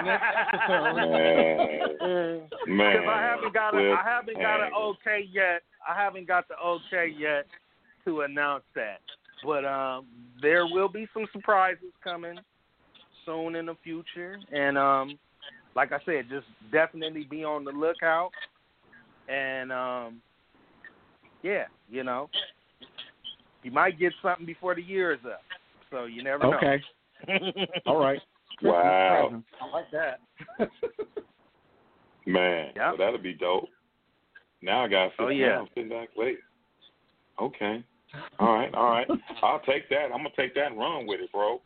Man, I haven't got an okay yet. I haven't got the okay yet to announce that. But there will be some surprises coming soon in the future. And like I said, just definitely be on the lookout. And yeah, you know, you might get something before the year is up. So you never know. Okay. All right. Wow. Presents. I like that. Man, well, that'll be dope. Now I got to sit down, sit back, wait. Okay. All right. I'll take that. I'm going to take that and run with it, bro.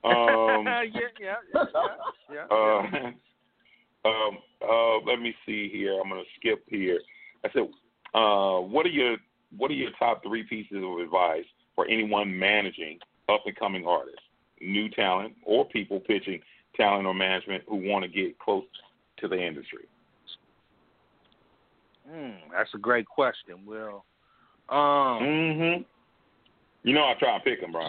Let me see here. I'm going to skip here. I said, what are your top 3 pieces of advice for anyone managing up-and-coming artists, new talent, or people pitching talent or management who want to get close to the industry? That's a great question, Will. You know, I try and pick them, bro.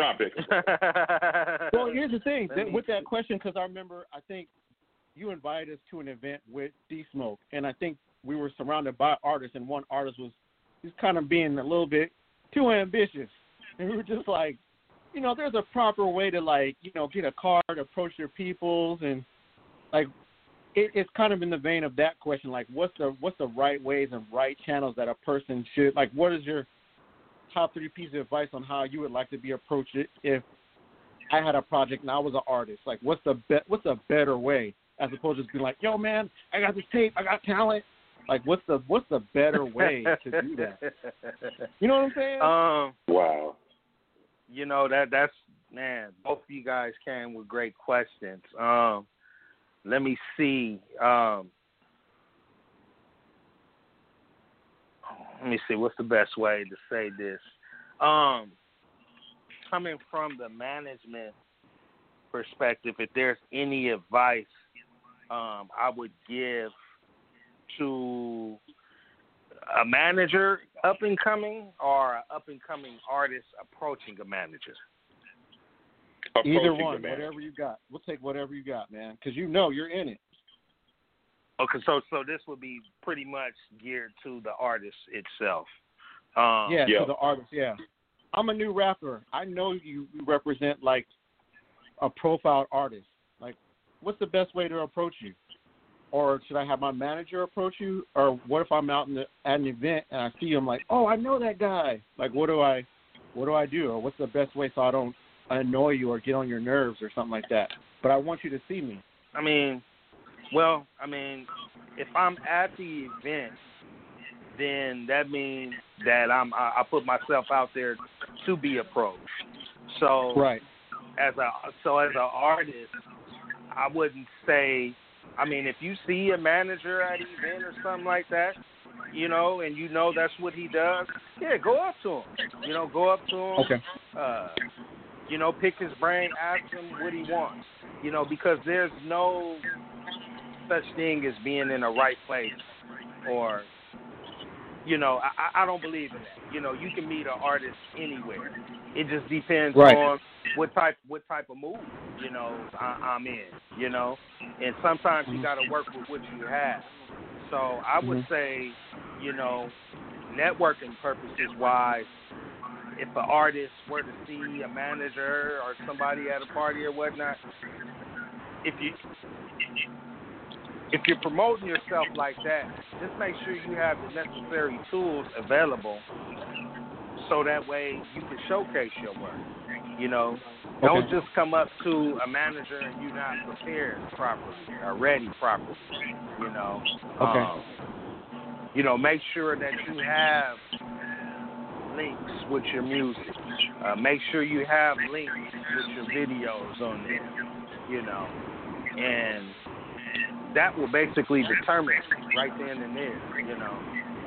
Well, here's the thing. With that question, because I remember, I think you invited us to an event with D-Smoke, and I think we were surrounded by artists, and one artist was kind of being a little bit too ambitious. And we were just like, you know, there's a proper way to, like, you know, get a card, approach your peoples, and, like, it's kind of in the vein of that question, like, what's the right ways and right channels that a person should, like, what is your top 3 pieces of advice on how you would like to be approached if I had a project and I was an artist? Like, what's a better way as opposed to just being like, yo, man, I got this tape, I got talent. Like, what's the better way to do that? You know what I'm saying? Wow. You know, that's man, both of you guys came with great questions. Let me see. What's the best way to say this? Coming from the management perspective, if there's any advice I would give to a manager up and coming or an up and coming artist approaching a manager. Either one, whatever you got. We'll take whatever you got, man, because you know you're in it. Okay, so this would be pretty much geared to the artist itself. To the artist, yeah. I'm a new rapper. I know you represent, like, a profiled artist. Like, what's the best way to approach you? Or should I have my manager approach you? Or what if I'm out at an event and I see him, like, oh, I know that guy. Like, what do I do? Or what's the best way so I don't annoy you or get on your nerves or something like that? But I want you to see me. I mean, if I'm at the event, then that means that I put myself out there to be approached. So right. As an artist, I wouldn't say. I mean, if you see a manager at an event or something like that, you know, and you know that's what he does, yeah, go up to him. You know, go up to him. Okay. You know, pick his brain, ask him what he wants. You know, because there's no such thing as being in the right place, or, you know, I don't believe in that. You know, you can meet an artist anywhere. It just depends on what type of mood, you know, I'm in, you know, and sometimes you got to work with what you have. So I would say, you know, networking purposes wise, if an artist were to see a manager or somebody at a party or whatnot, if you're promoting yourself like that, just make sure you have the necessary tools available so that way you can showcase your work. You know, don't just come up to a manager and you're not prepared properly or ready properly. You know, you know, make sure that you have links with your music. Make sure you have links with your videos on there. You know, and that will basically determine right then and there, you know.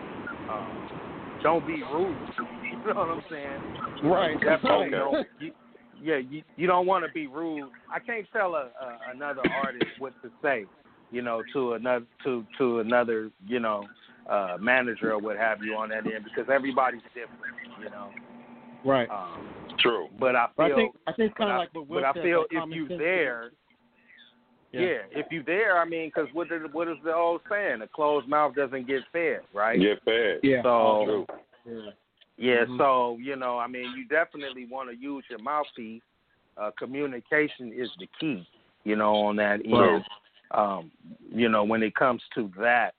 Don't be rude. You know what I'm saying? Right. Definitely don't. You don't want to be rude. I can't tell another artist what to say, you know, to another, you know, manager or what have you on that end, because everybody's different, you know. Right. True. But I think kind of like what Will said. But I feel like if you're there. Yeah, if you're there, I mean, because what is the old saying? A closed mouth doesn't get fed, right? Get fed. Yeah. So, yeah. So, you know, I mean, you definitely want to use your mouthpiece. Communication is the key. on that end. When it comes to that.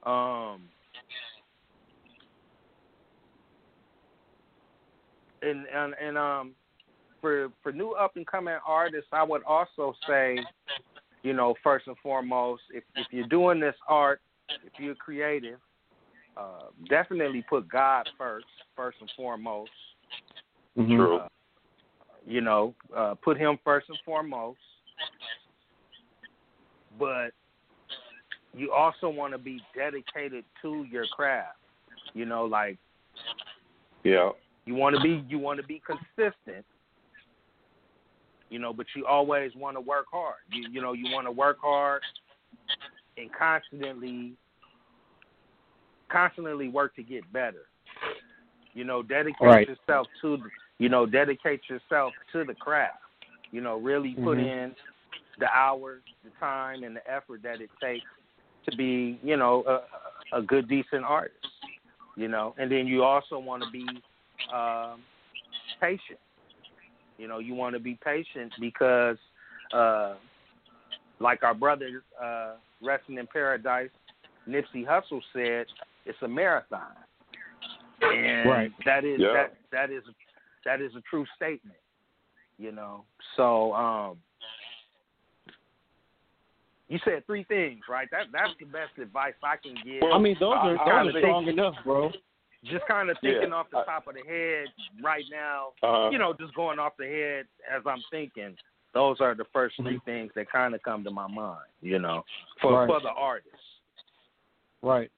For new up and coming artists, I would also say, first and foremost, if you're doing this art, if you're creative, definitely put God first and foremost. True. Put Him first and foremost. But you also want to be dedicated to your craft. You want to be consistent. But you always want to work hard. You want to work hard and constantly work to get better. Dedicate yourself to the craft. Really put in the hours, the time, and the effort that it takes to be, a good, decent artist. And then you also want to be patient. You want to be patient because, like our brother, resting in paradise, Nipsey Hussle said, it's a marathon, and that is a true statement. So you said three things, right? That's the best advice I can give. I mean, those are strong enough, bro. Just kind of thinking off the top of the head right now, just going off the head as I'm thinking, those are the first three things that kind of come to my mind, for the artist. Right.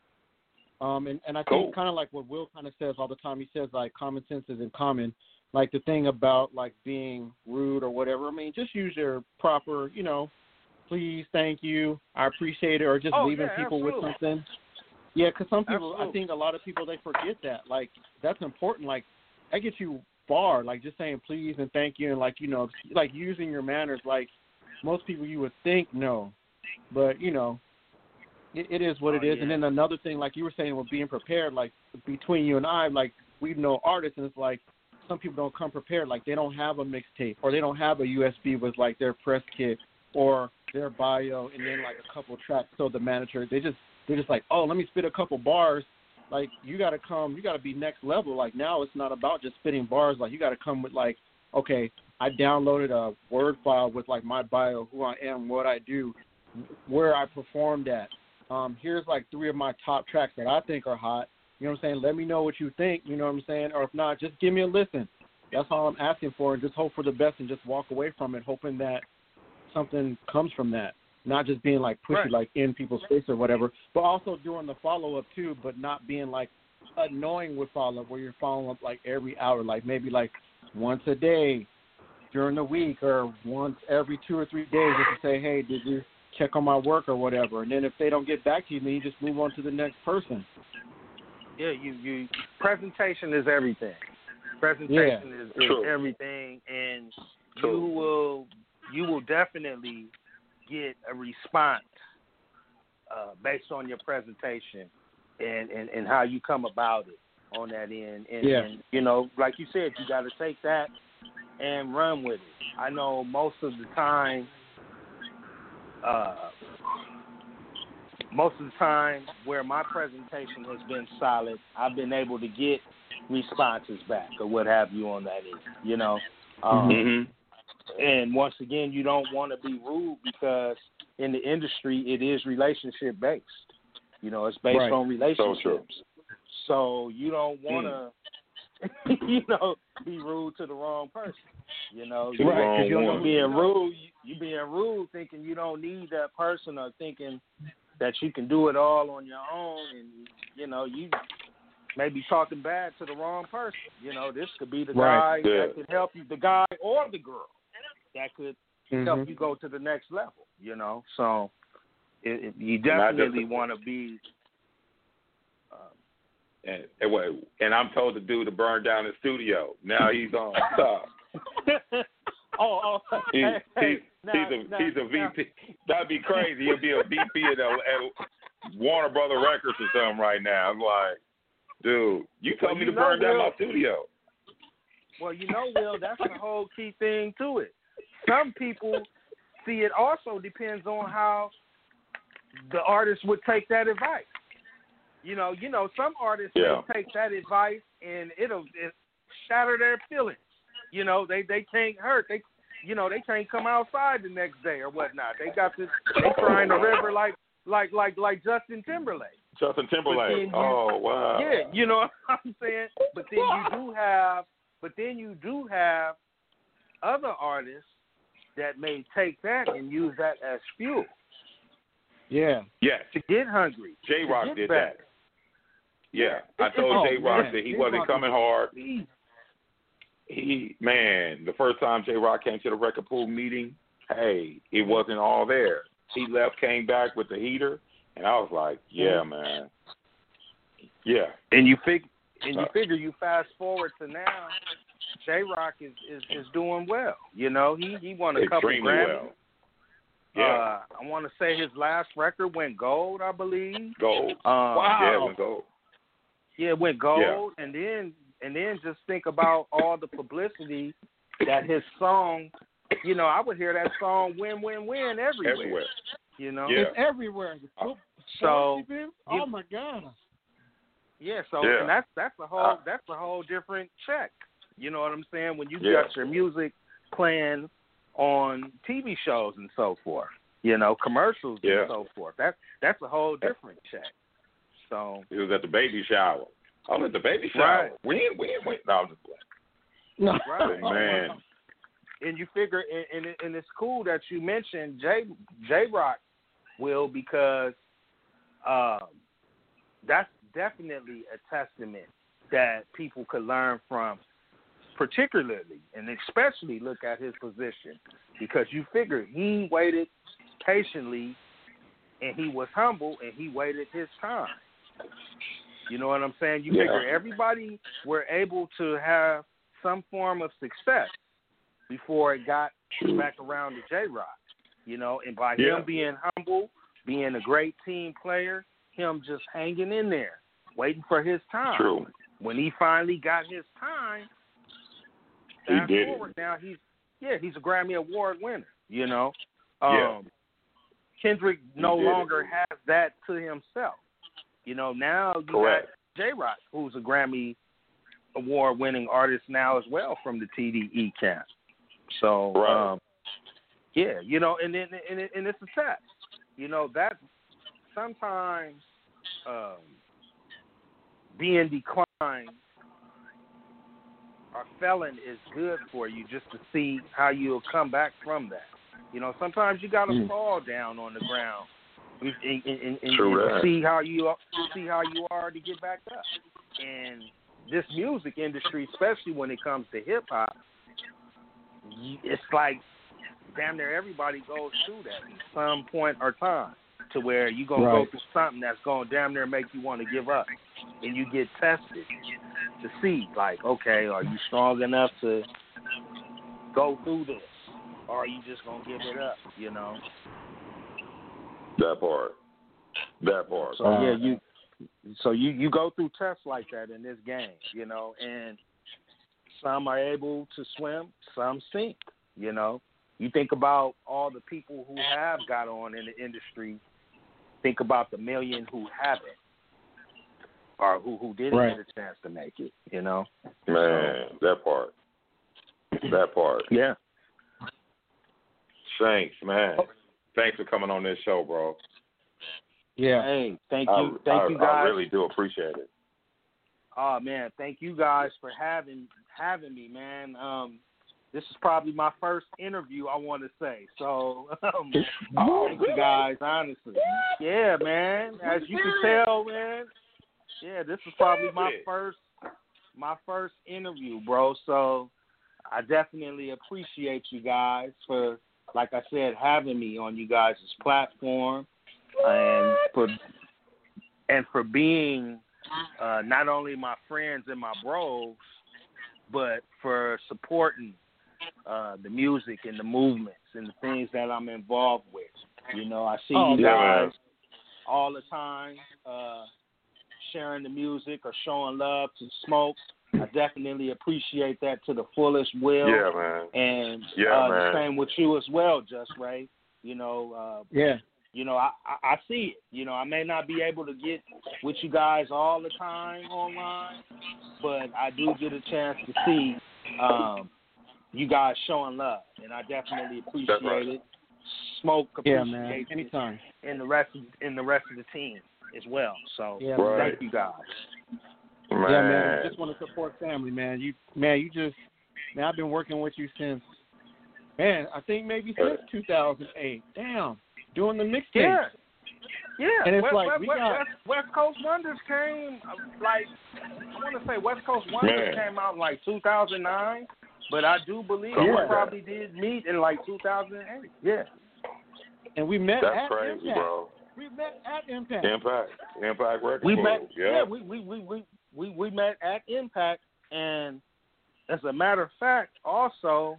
And I think kind of like what Will kind of says all the time, he says, like, common sense isn't common. Like, the thing about, like, being rude or whatever, I mean, just use your proper, please, thank you, I appreciate it, or just leaving people with something. Yeah, because some people, I think a lot of people, they forget that. Like, that's important. Like, that gets you far. Like, just saying please and thank you and, like, like using your manners. Like, most people you would think no. But, it is what it is. Yeah. And then another thing, like you were saying, with being prepared, like, between you and I, like, we know artists, and it's like some people don't come prepared. Like, they don't have a mixtape or they don't have a USB with, like, their press kit or their bio and then, like, a couple tracks. So the manager, they're just like, oh, let me spit a couple bars. Like, you got to be next level. Like, now it's not about just spitting bars. Like, you got to come with, like, okay, I downloaded a Word file with, like, my bio, who I am, what I do, where I performed at. Here's, like, 3 of my top tracks that I think are hot. You know what I'm saying? Let me know what you think, you know what I'm saying? Or if not, just give me a listen. That's all I'm asking for, and just hope for the best and just walk away from it, hoping that something comes from that. Not just being, like, pushy, like, in people's face or whatever, but also doing the follow-up, too, but not being, like, annoying with follow-up where you're following up, like, every hour, like, maybe, like, once a day during the week or once every 2 or 3 days just to say, hey, did you check on my work or whatever? And then if they don't get back to you, then you just move on to the next person. Yeah, you presentation is everything. Presentation is everything, and you will definitely get a response based on your presentation and how you come about it on that end. And like you said, you got to take that and run with it. I know most of the time where my presentation has been solid, I've been able to get responses back or what have you on that end, And once again, you don't want to be rude because in the industry, it is relationship based. It's based on relationships. So you don't want to, be rude to the wrong person. You're being rude, thinking you don't need that person, or thinking that you can do it all on your own, and you may be talking bad to the wrong person. This could be the guy that could help you, the guy or the girl that could help you go to the next level. So you definitely want to be. And I'm told the dude to burn down the studio. Now he's on top. He's a VP. That'd be crazy. He'll be a VP at Warner Brother Records or something right now. I'm like, dude, you told me to burn down my studio. Well, Will, that's the whole key thing to it. Some people see, it also depends on how the artist would take that advice. You know, some artists may take that advice and it'll shatter their feelings. You know, they can't hurt. They can't come outside the next day or whatnot. They crying the river like Justin Timberlake. Justin Timberlake. Oh wow. Yeah, you know what I'm saying. But then you do have other artists that may take that and use that as fuel. Yeah. Yes. To get hungry. J-Rock did better. that. Yeah. I told J-Rock that he wasn't coming hard. The first time J-Rock came to the record pool meeting, hey, it wasn't all there. He left, came back with the heater, and I was like, yeah, man. Yeah. And you figure you fast forward to now, J-Rock is doing well. You know, he won a couple Grammys. Well. Yeah. I want to say his last record went gold, I believe. Gold. Wow. Yeah, it went gold. Yeah, it went gold, and then just think about all the publicity that his song. You know, I would hear that song "Win, Win, Win" everywhere. You know, it's everywhere. So, oh my God. Yeah, so and that's a whole different check. You know what I'm saying? When you got your music playing on TV shows and so forth, you know, commercials and so forth. That's a whole different check. So he was at the baby shower. I was at the baby shower. Right. When? No, I'm just playing. No. Right. Man. And you figure, and it's cool that you mentioned J-Rock, Will, because that's definitely a testament that people could learn from, particularly and especially look at his position, because you figure he waited patiently and he was humble and he waited his time. You know what I'm saying? You figure everybody were able to have some form of success before it got back around to J-Rock. You know, and by him being humble, being a great team player, him just hanging in there, waiting for his time. True. When he finally got his time, fast forward now, he's a Grammy Award winner, you know. Kendrick no longer has that to himself. You know, now you got J-Rock, who's a Grammy Award-winning artist now as well from the TDE camp. So, you know, and it's a test. You know, that sometimes being declined or felon is good for you just to see how you'll come back from that. You know, sometimes you got to fall down on the ground and see how you are to get back up. And this music industry, especially when it comes to hip hop, it's like damn near everybody goes through that at some point or time, to where you're gonna go through something that's gonna damn near make you want to give up, and you get tested to see, like, okay, are you strong enough to go through this, or are you just gonna give it up? You know. That part. So you go through tests like that in this game, you know, and some are able to swim, some sink, you know. You think about all the people who have got on in the industry, think about the million who haven't, or who didn't get a chance to make it, you know. Man, that part. Yeah. Shanks, man. Thanks for coming on this show, bro. Yeah. Hey, thank you guys. I really do appreciate it. Oh man, thank you guys for having me, man. This is probably my first interview, I want to say. So, thank you guys, honestly. Yeah, man. As you can tell, man. Yeah, this is probably my first interview, bro. So, I definitely appreciate you guys for, like I said, having me on you guys' platform, and for being not only my friends and my bros, but for supporting the music and the movements and the things that I'm involved with. You know, I see you guys all the time sharing the music or showing love to Smoke I definitely appreciate that to the fullest, Will. Yeah, man. And man. the same with you as well, Just Ray. You know, I see it. You know, I may not be able to get with you guys all the time online, but I do get a chance to see you guys showing love, and I definitely appreciate it. Smoke appreciates man. Anytime. And the rest of the team as well. So thank you guys. Man. Yeah, man. I just want to support family, man. I've been working with you since, I think maybe since 2008. Damn, doing the mixtape. Yeah. And it's West Coast Wonders came I want to say West Coast Wonders came out in 2009, but I do believe we probably did meet in 2008. Yeah. And we met That's at crazy, Impact. bro. We met at Impact. Impact Records. We met. Yeah. We met at Impact, and as a matter of fact, also,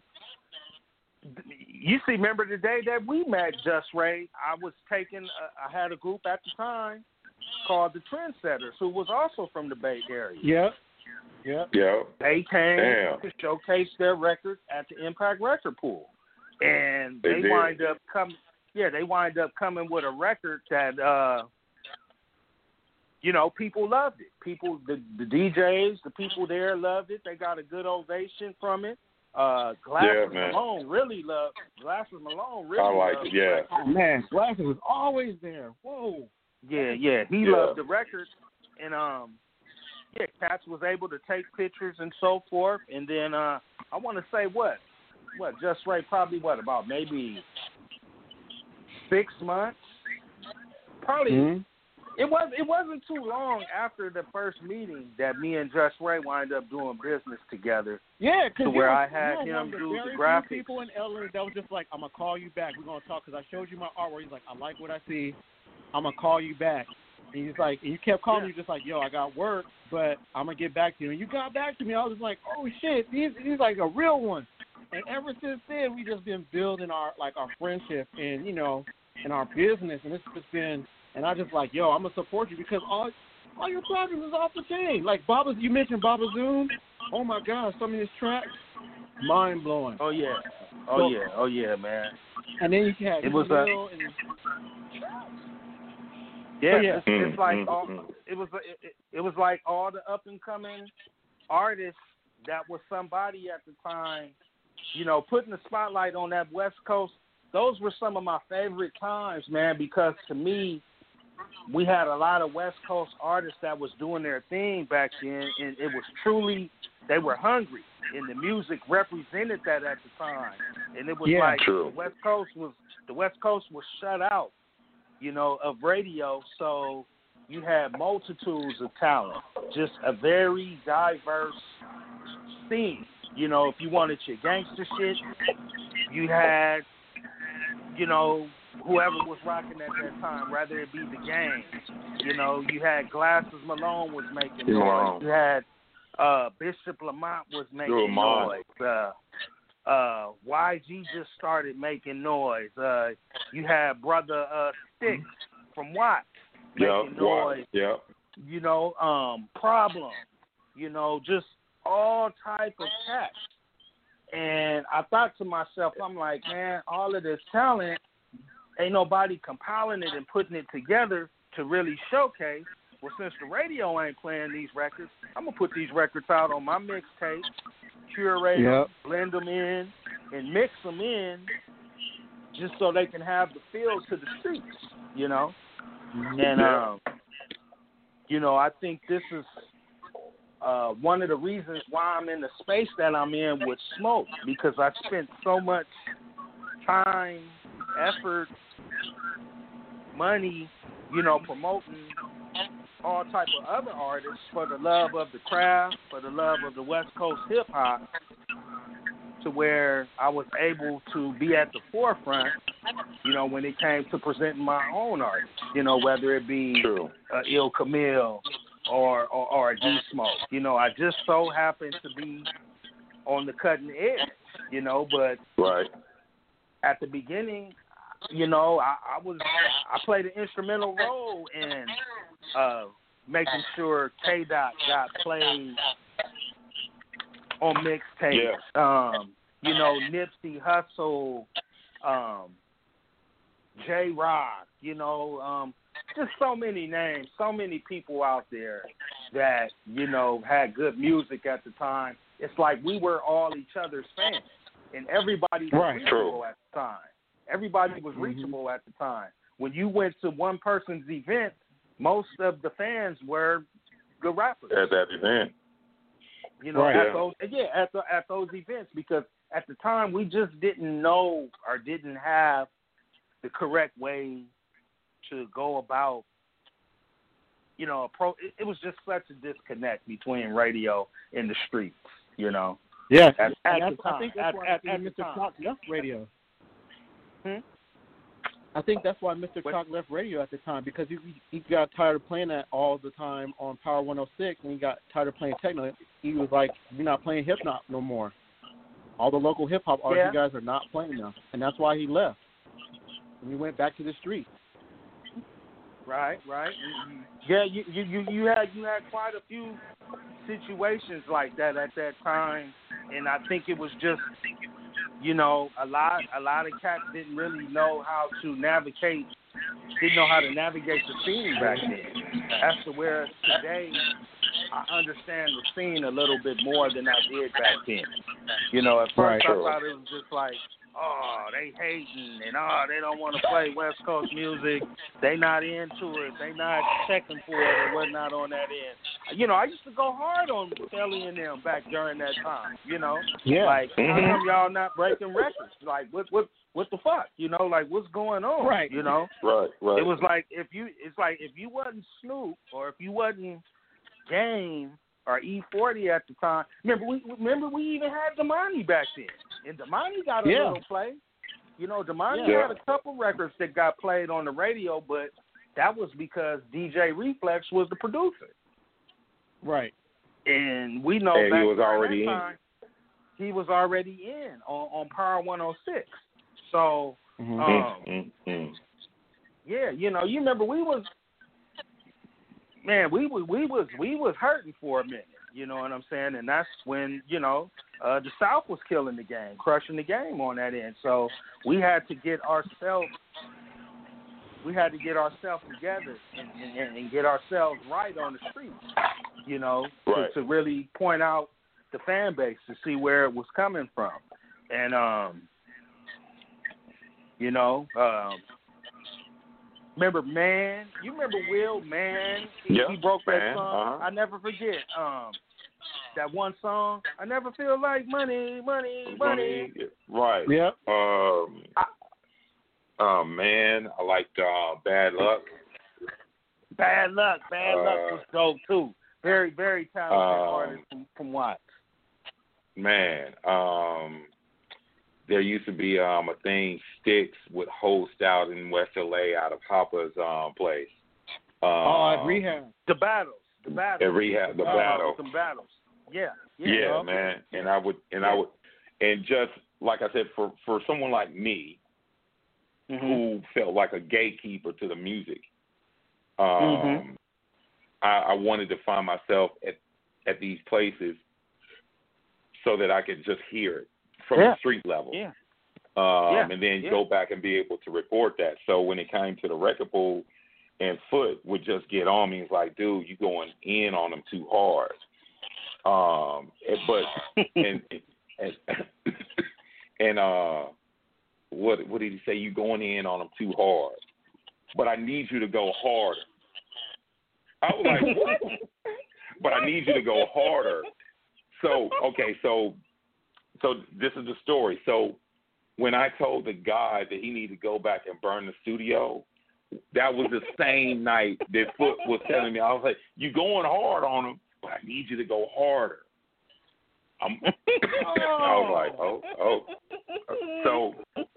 remember the day that we met, Just Ray? I had a group at the time called the Trendsetters, who was also from the Bay Area. Yeah. They came to showcase their records at the Impact Record Pool, and they wind up coming. Yeah, they wind up coming with a record that, people loved it. The DJs, the people there loved it. They got a good ovation from it. Glasses Malone really loved. Glasses Malone really. I like loved it. Yeah. Oh man, Glasses was always there. Whoa. Yeah. He loved the record, and Cats was able to take pictures and so forth. And then I want to say what Just Ray, probably about maybe 6 months. Probably. Mm-hmm. It wasn't too long after the first meeting that me and Just Ray wind up doing business together. Yeah, because I had him do the graphics. People in LA that was just like, I'm gonna call you back. We're gonna talk because I showed you my artwork. He's like, I like what I see. I'm gonna call you back. And he's like, and you kept calling me just like, yo, I got work, but I'm gonna get back to you. And you got back to me. I was just like, oh shit, he's like a real one. And ever since then, we just been building our friendship and and our business, and it's just been. And I just like, yo, I'm going to support you because all your projects is off the chain. Like you mentioned Baba Zoom. Oh, my God, some of his tracks, mind-blowing. Oh, yeah. Man. And then you had it was it's like it was like all the up-and-coming artists that was somebody at the time, putting the spotlight on that West Coast. Those were some of my favorite times, man, because to me, we had a lot of West Coast artists that was doing their thing back then, and it was truly, they were hungry, and the music represented that at the time. And it was true. the West Coast was shut out, of radio, so you had multitudes of talent, just a very diverse scene. If you wanted your gangster shit, you had whoever was rocking at that time, whether it be the Gang. You had Glasses Malone was making noise. You had Bishop Lamont was making noise. YG just started making noise. You had Brother Sticks from Watts making noise. Problem. Just all type of cats. And I thought to myself, I'm like, man, all of this talent, ain't nobody compiling it and putting it together to really showcase. Well, since the radio ain't playing these records, I'm going to put these records out on my mixtape, curate them, blend them in, and mix them in just so they can have the feel to the streets, And, I think this is one of the reasons why I'm in the space that I'm in with Smoke, because I spent so much time, effort, money, promoting all type of other artists for the love of the craft, for the love of the West Coast hip hop, to where I was able to be at the forefront, when it came to presenting my own art, whether it be Ill Camille or D Smoke. I just so happened to be on the cutting edge, but at the beginning, I played an instrumental role in making sure K-Dot got played on mixtapes. Yeah. You know, Nipsey Hussle, J-Rock, you know, just so many names, so many people out there that, you know, had good music at the time. It's like we were all each other's fans, and everybody was reachable at the time. Everybody was reachable at the time. When you went to one person's event, most of the fans were good rappers. At that event. You know, at those events, because at the time we just didn't know or didn't have the correct way to go about, you know, it was just such a disconnect between radio and the streets, you know. Yes, at the time. I think that's why Mr. Chalk left radio. I think that's why Mr. Chalk left radio at the time, because he got tired of playing that all the time on Power 106, and he got tired of playing techno. He was like, "We're not playing hip hop no more. All the local hip hop artists, you guys are not playing now," and that's why he left. And he went back to the streets. Right. Yeah, you had quite a few situations like that at that time, and I think it was just, you know, a lot of cats didn't really know how to navigate the scene back then. As to where today I understand the scene a little bit more than I did back then. You know, at first I thought it was just like, oh, they hating, and they don't want to play West Coast music. They not into it. They not checking for it or whatnot on that end. You know, I used to go hard on Kelly and them back during that time. You know, like how come y'all not breaking records? Like what the fuck? You know, like what's going on? Right. You know, right. It was like if you wasn't Snoop or if you wasn't Game or E40 at the time. Remember we even had Damani back then, and Damani got a little play. You know, Damani had a couple records that got played on the radio, but that was because DJ Reflex was the producer. Right. And we know and back he was already time, in. He was already in on Power 106. So, yeah, you know, you remember we was hurting for a minute. You know what I'm saying? And that's when, you know, the South was killing the game, crushing the game on that end. So we had to get ourselves together and get ourselves right on the streets, you know, to really point out the fan base to see where it was coming from. And, you know, remember Man? You remember Will Man? He broke that song. I never forget. That one song, I never feel like money. Right. Yep. Man, I liked Bad Luck. Bad Luck was dope too. Very, very talented artist from Watts. Man, there used to be a thing Sticks would host out in West LA out of Hopper's place. At Rehab. The battles. At Rehab, the battle. Some battles. Yeah, man. And I would, and just like I said, for someone like me, who felt like a gatekeeper to the music, I wanted to find myself at these places so that I could just hear it from the street level. And then go back and be able to report that. So when it came to the record pool, and Foot would just get on me. He's like, dude, you going in on them too hard. What did he say? You going in on them too hard. But I need you to go harder. I was like, what? But I need you to go harder. So this is the story. So when I told the guy that he needed to go back and burn the studio, that was the same night that Foot was telling me, I was like, you going hard on him, but I need you to go harder. I was like, So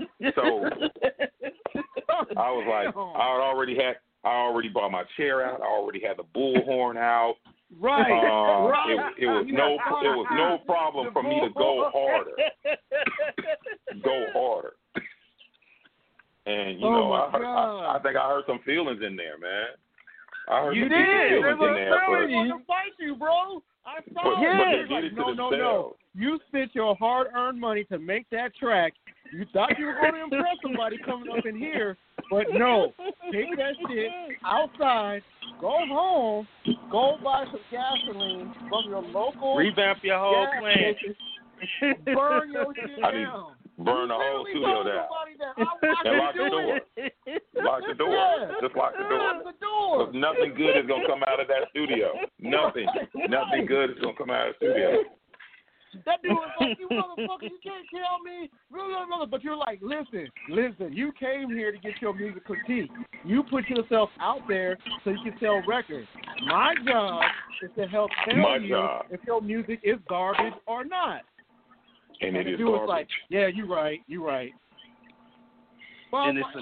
I was like, I already brought my chair out. I already had the bullhorn out. Right. It was no problem for me to go harder. Go harder. And I think I heard some feelings in there, man. I heard some feelings in there. I want to fight you, bro. I saw it. But they did it to themselves. You spent your hard-earned money to make that track. You thought you were going to impress somebody coming up in here, but no. Take that shit outside, go home, go buy some gasoline from your local revamp your whole gas plan. station, burn your shit down. Burn the whole studio down. And lock the door. Lock the door. Yeah. Just lock the door. Lock the door. Because nothing good is going to come out of that studio. Nothing. Nothing good is going to come out of the studio. That dude was like, you motherfucker, you can't tell me. But you're like, listen, you came here to get your music critiqued. You put yourself out there so you can sell records. My job is to help tell you if your music is garbage or not. And it is garbage. Was like, yeah, you're right. Well, and it's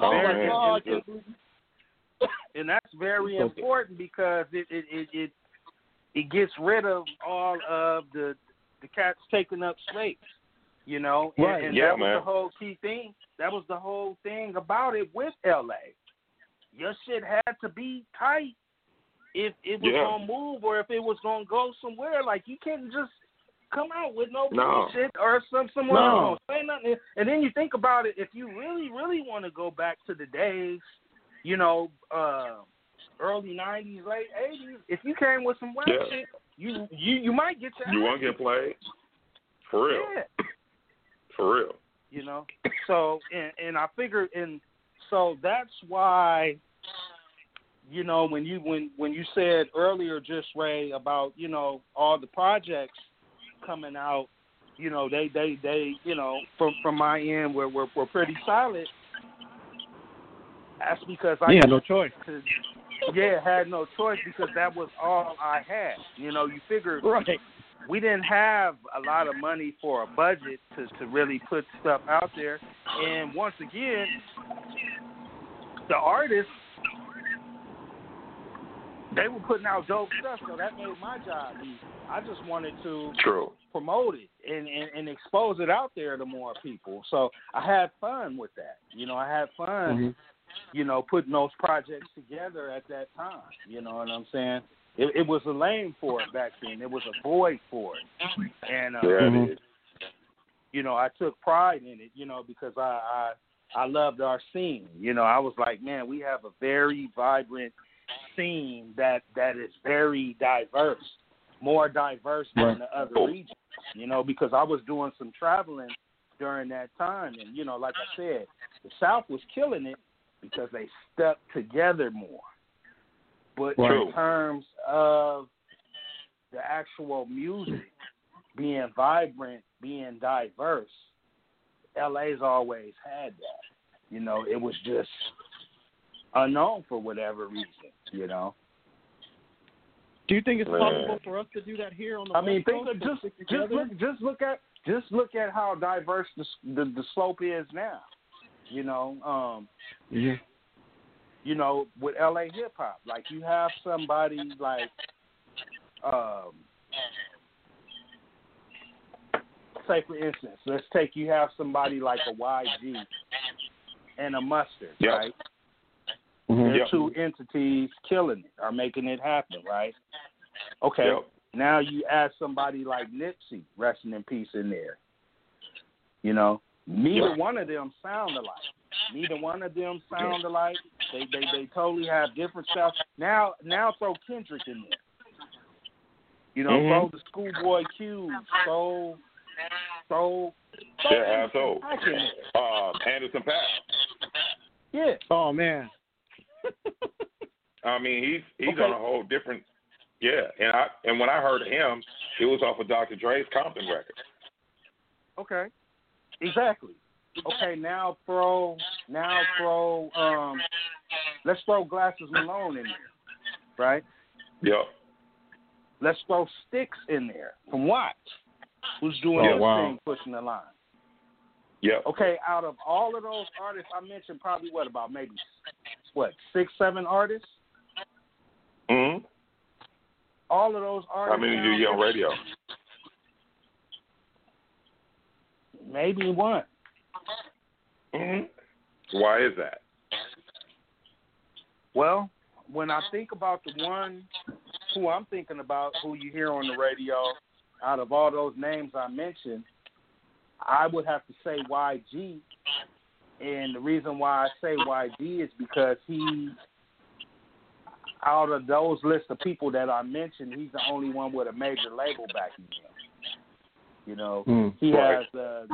and that's very important because it gets rid of all of the cats taking up space, you know, right. and that was the whole key thing. That was the whole thing about it with LA. Your shit had to be tight if it was gonna move or if it was gonna go somewhere. Like you can't just come out with no bullshit or someone else say nothing. And then you think about it, if you really, really want to go back to the days, you know, early 90s, late 80s, if you came with some whack shit, you might get your You won't get played? For real. Yeah. For real. You know? So, and I figured, and so that's why, you know, when you said earlier, just Ray, about, you know, all the projects coming out, you know, they you know, from my end, we're pretty solid. That's because I had no choice. Had no choice because that was all I had. You know, you figure right. We didn't have a lot of money for a budget to really put stuff out there. And once again, the artists, they were putting out dope stuff, so that made my job easy. I just wanted to promote it and expose it out there to more people. So I had fun with that. You know, I had fun, you know, putting those projects together at that time. You know what I'm saying? It was a lane for it back then. It was a void for it. And, you know, I took pride in it, you know, because I loved our scene. You know, I was like, man, we have a very vibrant scene that is very diverse, more diverse than the other regions, you know, because I was doing some traveling during that time. And, you know, like I said, the South was killing it because they stuck together more. But in terms of the actual music being vibrant, being diverse, LA's always had that. You know, it was just unknown for whatever reason, you know. Do you think it's possible for us to do that here on the West Coast? Just look at how diverse the slope is now. You know, you know, with LA hip hop, like you have somebody like say for instance, let's take you have somebody like a YG and a Mustard, right? They're two entities killing it or making it happen, right? Okay. Now you add somebody like Nipsey, resting in peace, in there. You know, neither one of them sound alike. Neither one of them sound alike. They totally have different stuff. Now throw Kendrick in there. You know, throw the Schoolboy Q. Throw Anderson .Paak. Yeah. Oh man. I mean, he's on a whole different. Yeah, and when I heard him, it was off of Dr. Dre's Compton record. Okay. Exactly. Okay, now throw let's throw Glasses Malone in there, right? Yep. Let's throw Sticks in there from Watts, who's doing this thing, pushing the line. Yeah. Okay, out of all of those artists I mentioned, probably maybe 6, 7 artists? Mm-hmm. All of those artists. How many do you hear on radio? Maybe one. Mm-hmm. Why is that? Well, when I think about the one who I'm thinking about, who you hear on the radio, out of all those names I mentioned, I would have to say YG. And the reason why I say YG is because he, out of those list of people that I mentioned, he's the only one with a major label backing him. You know, he has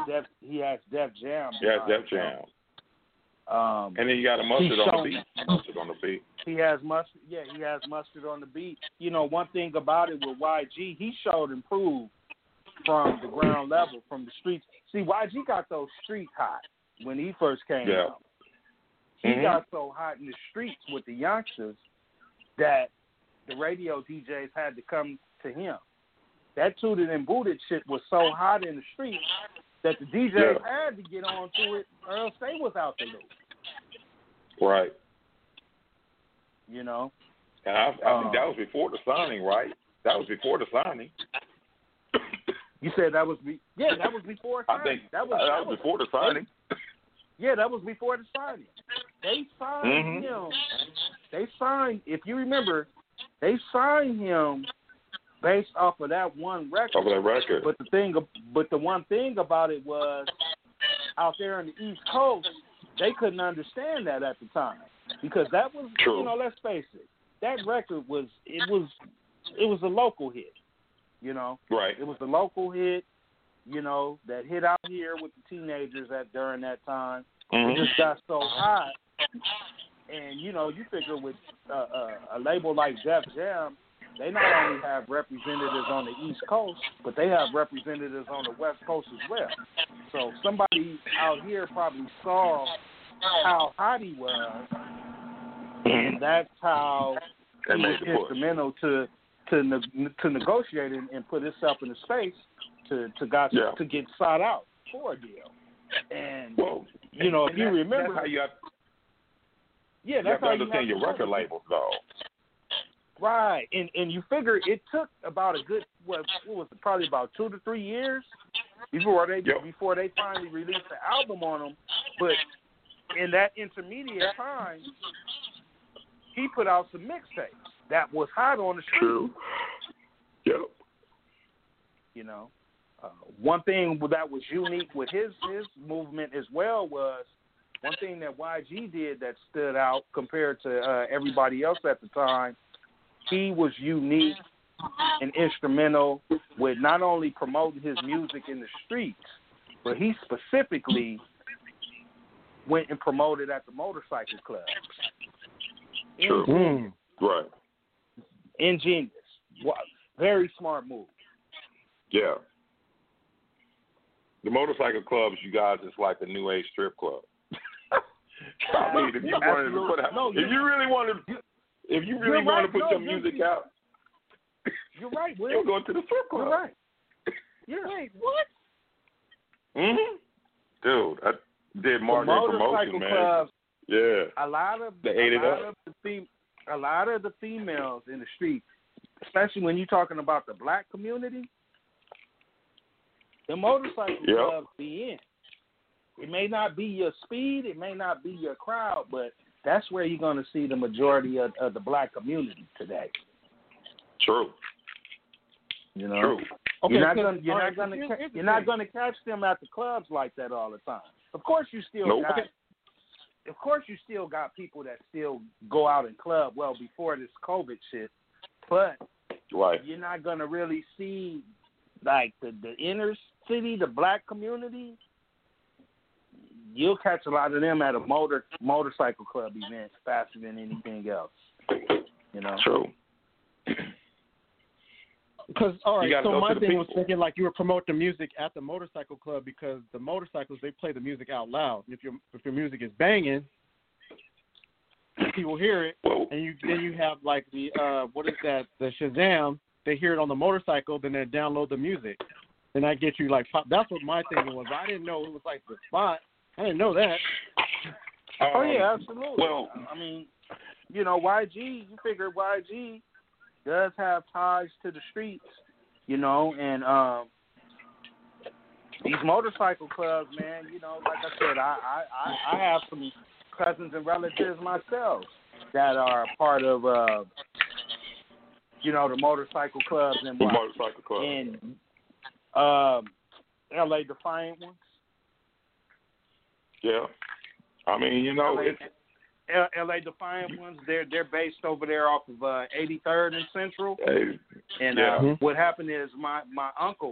Def Jam. Yeah, Def Jam. And then you got a Mustard on the beat. Mustard on the beat. He has Mustard. Yeah, he has Mustard on the beat. You know, one thing about it with YG, he showed improved from the ground level, from the streets. See, YG got those streets hot when he first came out. He got so hot in the streets with the youngsters that the radio DJs had to come to him. That Tooted and Booted shit was so hot in the streets that the DJs had to get on to it, or else they was out the loop. Right. You know? And I think that was before the signing, right? That was before the signing. You said that was that was before signing. I think that was before the signing. Yeah, that was before the signing. They signed him. They signed, if you remember, they signed him based off of that one record. Off of that record. But the one thing about it was, out there in the East Coast, they couldn't understand that at the time, because that was, you know, let's face it, that record was a local hit, you know. Right. It was a local hit, you know, that hit out here with the teenagers during that time. It just got so hot, and you know, you figure with a label like Def Jam, they not only have representatives on the East Coast, but they have representatives on the West Coast as well. So somebody out here probably saw how hot he was, and that's how he was instrumental to negotiate and put himself in the space to get sought out for a deal. And you know, if you remember, that's how you have. Yeah, that's how you understand your record labels, though. Right, and you figure it took about a good what was it, probably about 2 to 3 years before they finally released the album on them. But in that intermediate time, he put out some mixtapes that was hot on the street. True. Yep. You know, one thing that was unique with his movement as well was one thing that YG did that stood out compared to everybody else at the time. He was unique and instrumental with not only promoting his music in the streets, but he specifically went and promoted at the motorcycle clubs. True. Right. Ingenious. Very smart move. Yeah. The motorcycle clubs, you guys, is like a new age strip club. I mean, if you wanted to put out, if you really wanted to put your music out, you're right, Will. You're going to the strip club. You're right. Yeah. Wait, what? Dude, I did marketing promotion, man. Clubs, yeah. A lot of the females in the street, especially when you're talking about the black community, the motorcycle clubs be in. It may not be your speed, it may not be your crowd, but that's where you're going to see the majority of the black community today. True. You know, True. Okay, you're not going to catch them at the clubs like that all the time. Of course, you still got people that still go out and club well before this COVID shit, but you're not going to really see like the inner city, the black community. You'll catch a lot of them at a motorcycle club event faster than anything else. You know. True. Because so my thing was thinking like you were promoting the music at the motorcycle club because the motorcycles, they play the music out loud. If your music is banging, people hear it, and then you have like the the Shazam. They hear it on the motorcycle, then they download the music, and that gets you like that's what my thinking was. I didn't know it was like the spot. I didn't know that. Oh yeah, absolutely. Well, I mean, you know, YG. You figure YG does have ties to the streets, you know, and these motorcycle clubs, man. You know, like I said, I have some cousins and relatives myself that are part of, you know, the motorcycle clubs and motorcycle clubs. LA Defiant ones. Yeah. I mean, you know, it's LA Defiant ones. They're based over there off of 83rd and Central. Hey, And what happened is my uncle,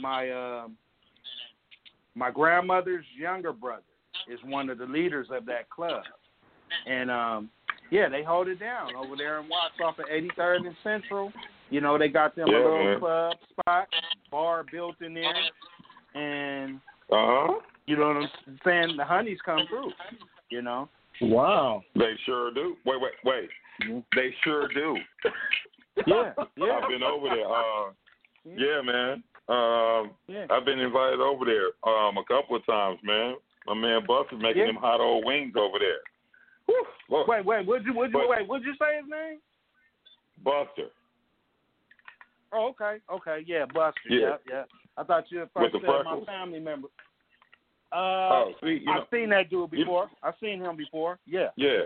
my grandmother's younger brother, is one of the leaders of that club. And they hold it down over there in Watts off of 83rd and Central. You know, they got them a little club spot, bar built in there, and you know what I'm saying? The honeys come through. You know. Wow. They sure do. Wait. They sure do. Yeah. I've been over there. Yeah, man. I've been invited over there a couple of times, man. My man Buster's making them hot old wings over there. Whew, wait, what'd you say his name? Buster. Oh, okay, yeah, Buster. Yeah. I thought you had first said my family member. I've seen that dude before. I've seen him before. Yeah. Yeah.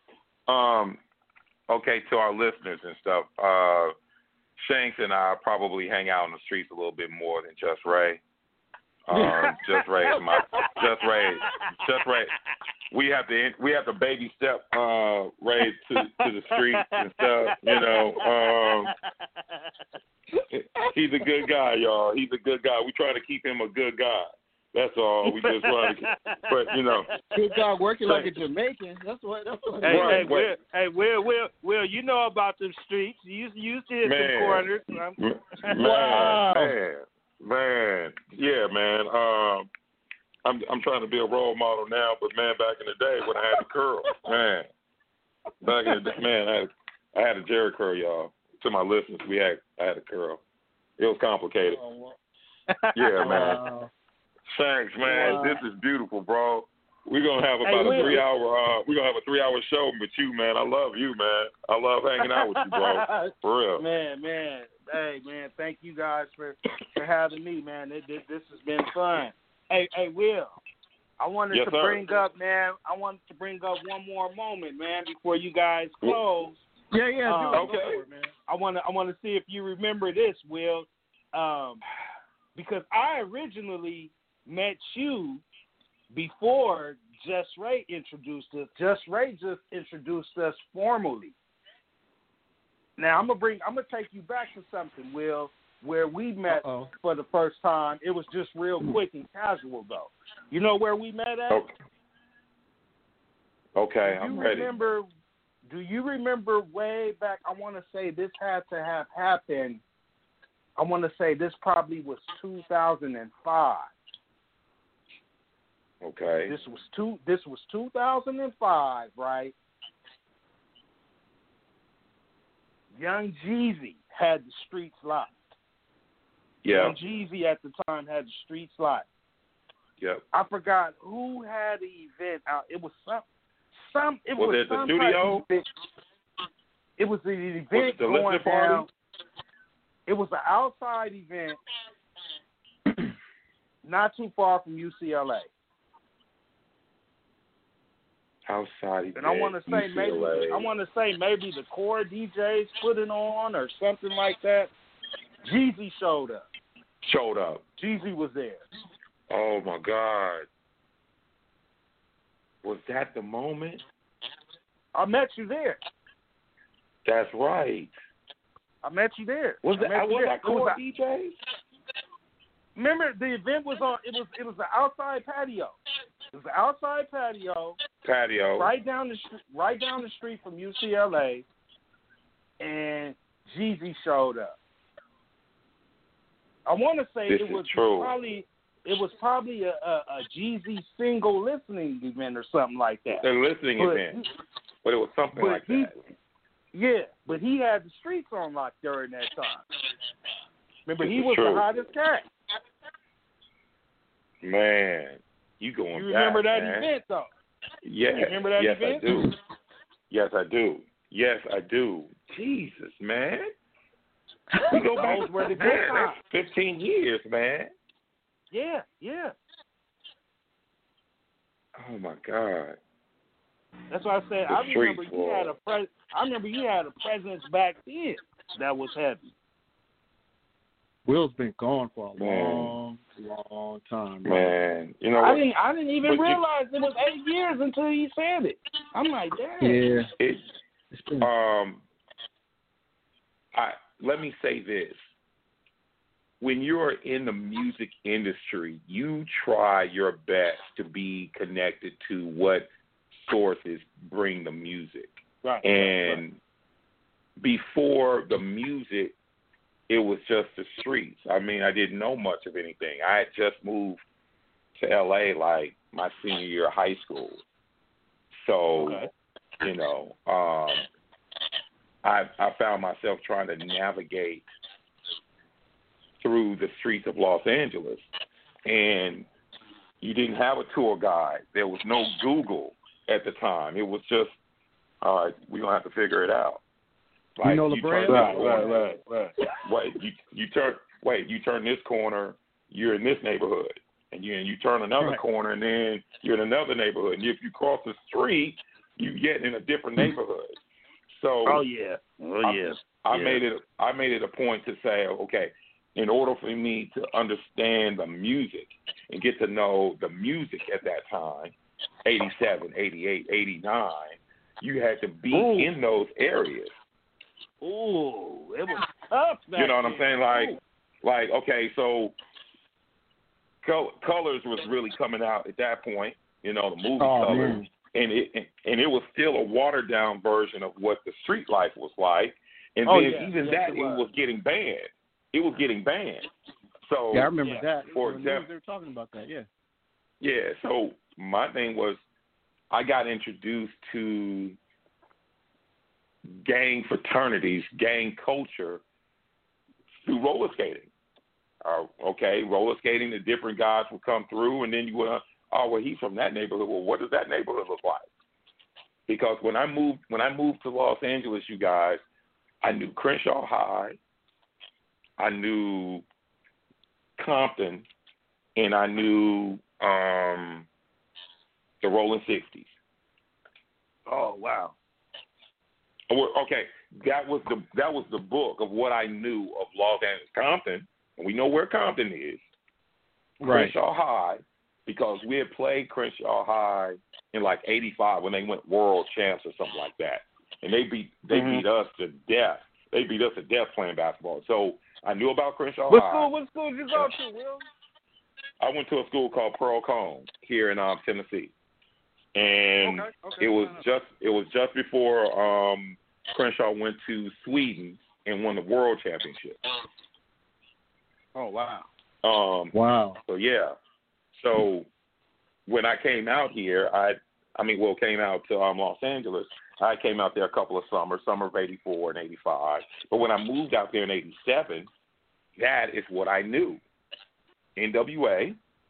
Okay, to our listeners and stuff, Shanks and I probably hang out on the streets a little bit more than Just Ray. Just Ray. We have to baby step Ray to the streets and stuff. You know, he's a good guy, y'all. He's a good guy. We try to keep him a good guy. That's all. We just want to, but you know, good guy working like a Jamaican. That's what. Hey, Will, you know about them streets? You used to hit some corners. Man, yeah, man. I'm trying to be a role model now, but man, back in the day when I had the curl, man, back in the day, man, I had a Jerry curl, y'all. To my listeners, I had a curl. It was complicated. Yeah, man. Wow. Thanks, man. This is beautiful, bro. We're gonna have about a 3-hour. We're gonna have a 3-hour show with you, man. I love you, man. I love hanging out with you, bro. For real. Man. Hey, man. Thank you guys for having me, man. This has been fun. Hey, Will. I wanted to bring up one more moment, man, before you guys close. Yeah. Okay. Man. I want to see if you remember this, Will, because I originally met you before Just Ray introduced us. Just Ray just introduced us formally. Now I'm gonna take you back to something, Will, where we met for the first time. It was just real quick and casual, though. You know where we met at? Okay, I'm ready. Do you remember way back? I want to say this had to have happened. I want to say this probably was 2005. Okay. This was 2005, right? Young Jeezy had the streets locked. Yeah. Young Jeezy at the time had the streets locked. Yep. I forgot who had the event out. It was some. It was it the studio? It was the event was it the going party? down. It was an outside event, not too far from UCLA. Outside event. And I want to say maybe the core DJs put it on or something like that. Jeezy showed up. Jeezy was there. Oh my God. Was that the moment? I met you there. That's right. I met you there. Was that core DJs? Remember, the event was on. It was the outside patio. It was the outside patio. Right down the street from UCLA, and Jeezy showed up. I want to say it was probably a Jeezy single listening event or something like that. A listening event, but it was something like that. Yeah, but he had the streets on lock during that time. Remember, he was true. the hottest cat. Man, you going back, You remember that man. event, though? Yes. You remember that event? I do. Yes, I do. Jesus, man. We go back Those were the good man, times. that's 15 years, man. Yeah. Oh, my God. That's why I said I remember you had a presence back then that was heavy. Will's been gone for a long time. Man, you know what? I didn't even realize it was 8 years until he said it. I'm like, damn. Yeah. It's been... let me say this. When you're in the music industry, you try your best to be connected to what sources bring the music. Right. And before the music, it was just the streets. I mean, I didn't know much of anything. I had just moved to L.A. like my senior year of high school. So, you know, I found myself trying to navigate through the streets of Los Angeles, and you didn't have a tour guide. There was no Google at the time. It was just, all right, we're going to have to figure it out. Like, you know the brand? Right. You turn this corner, you're in this neighborhood. And you turn another corner, and then you're in another neighborhood. And if you cross the street, you get in a different neighborhood. So I made it a point to say, okay, in order for me to understand the music and get to know the music at that time, 87, 88, 89, you had to be in those areas. Ooh, it was tough. You know what I'm saying? Like okay, so Colors was really coming out at that point. You know, the movie Colors, man. and it was still a watered down version of what the street life was like. And it was getting banned. It was getting banned. So I remember that. For example, they were talking about that. Yeah. Yeah. So my thing was, I got introduced to gang fraternities, gang culture through roller skating. Roller skating, the different guys would come through, and then you would, he's from that neighborhood. Well, what does that neighborhood look like? Because when I moved to Los Angeles, you guys, I knew Crenshaw High, I knew Compton, and I knew the Rolling 60s. Oh, wow. Okay, that was the book of what I knew of Los Angeles. Compton, and we know where Compton is. Right. Crenshaw High, because we had played Crenshaw High in like '85 when they went world champs or something like that, and they beat us to death. They beat us to death playing basketball. So I knew about Crenshaw High. What school did you go to, Will? I went to a school called Pearl Cone here in Tennessee. And it was just before Crenshaw went to Sweden and won the world championship. Oh wow! Wow. So yeah, so when I came out here, came out to Los Angeles. I came out there a couple of summers, summer of '84 and '85. But when I moved out there in '87, that is what I knew. NWA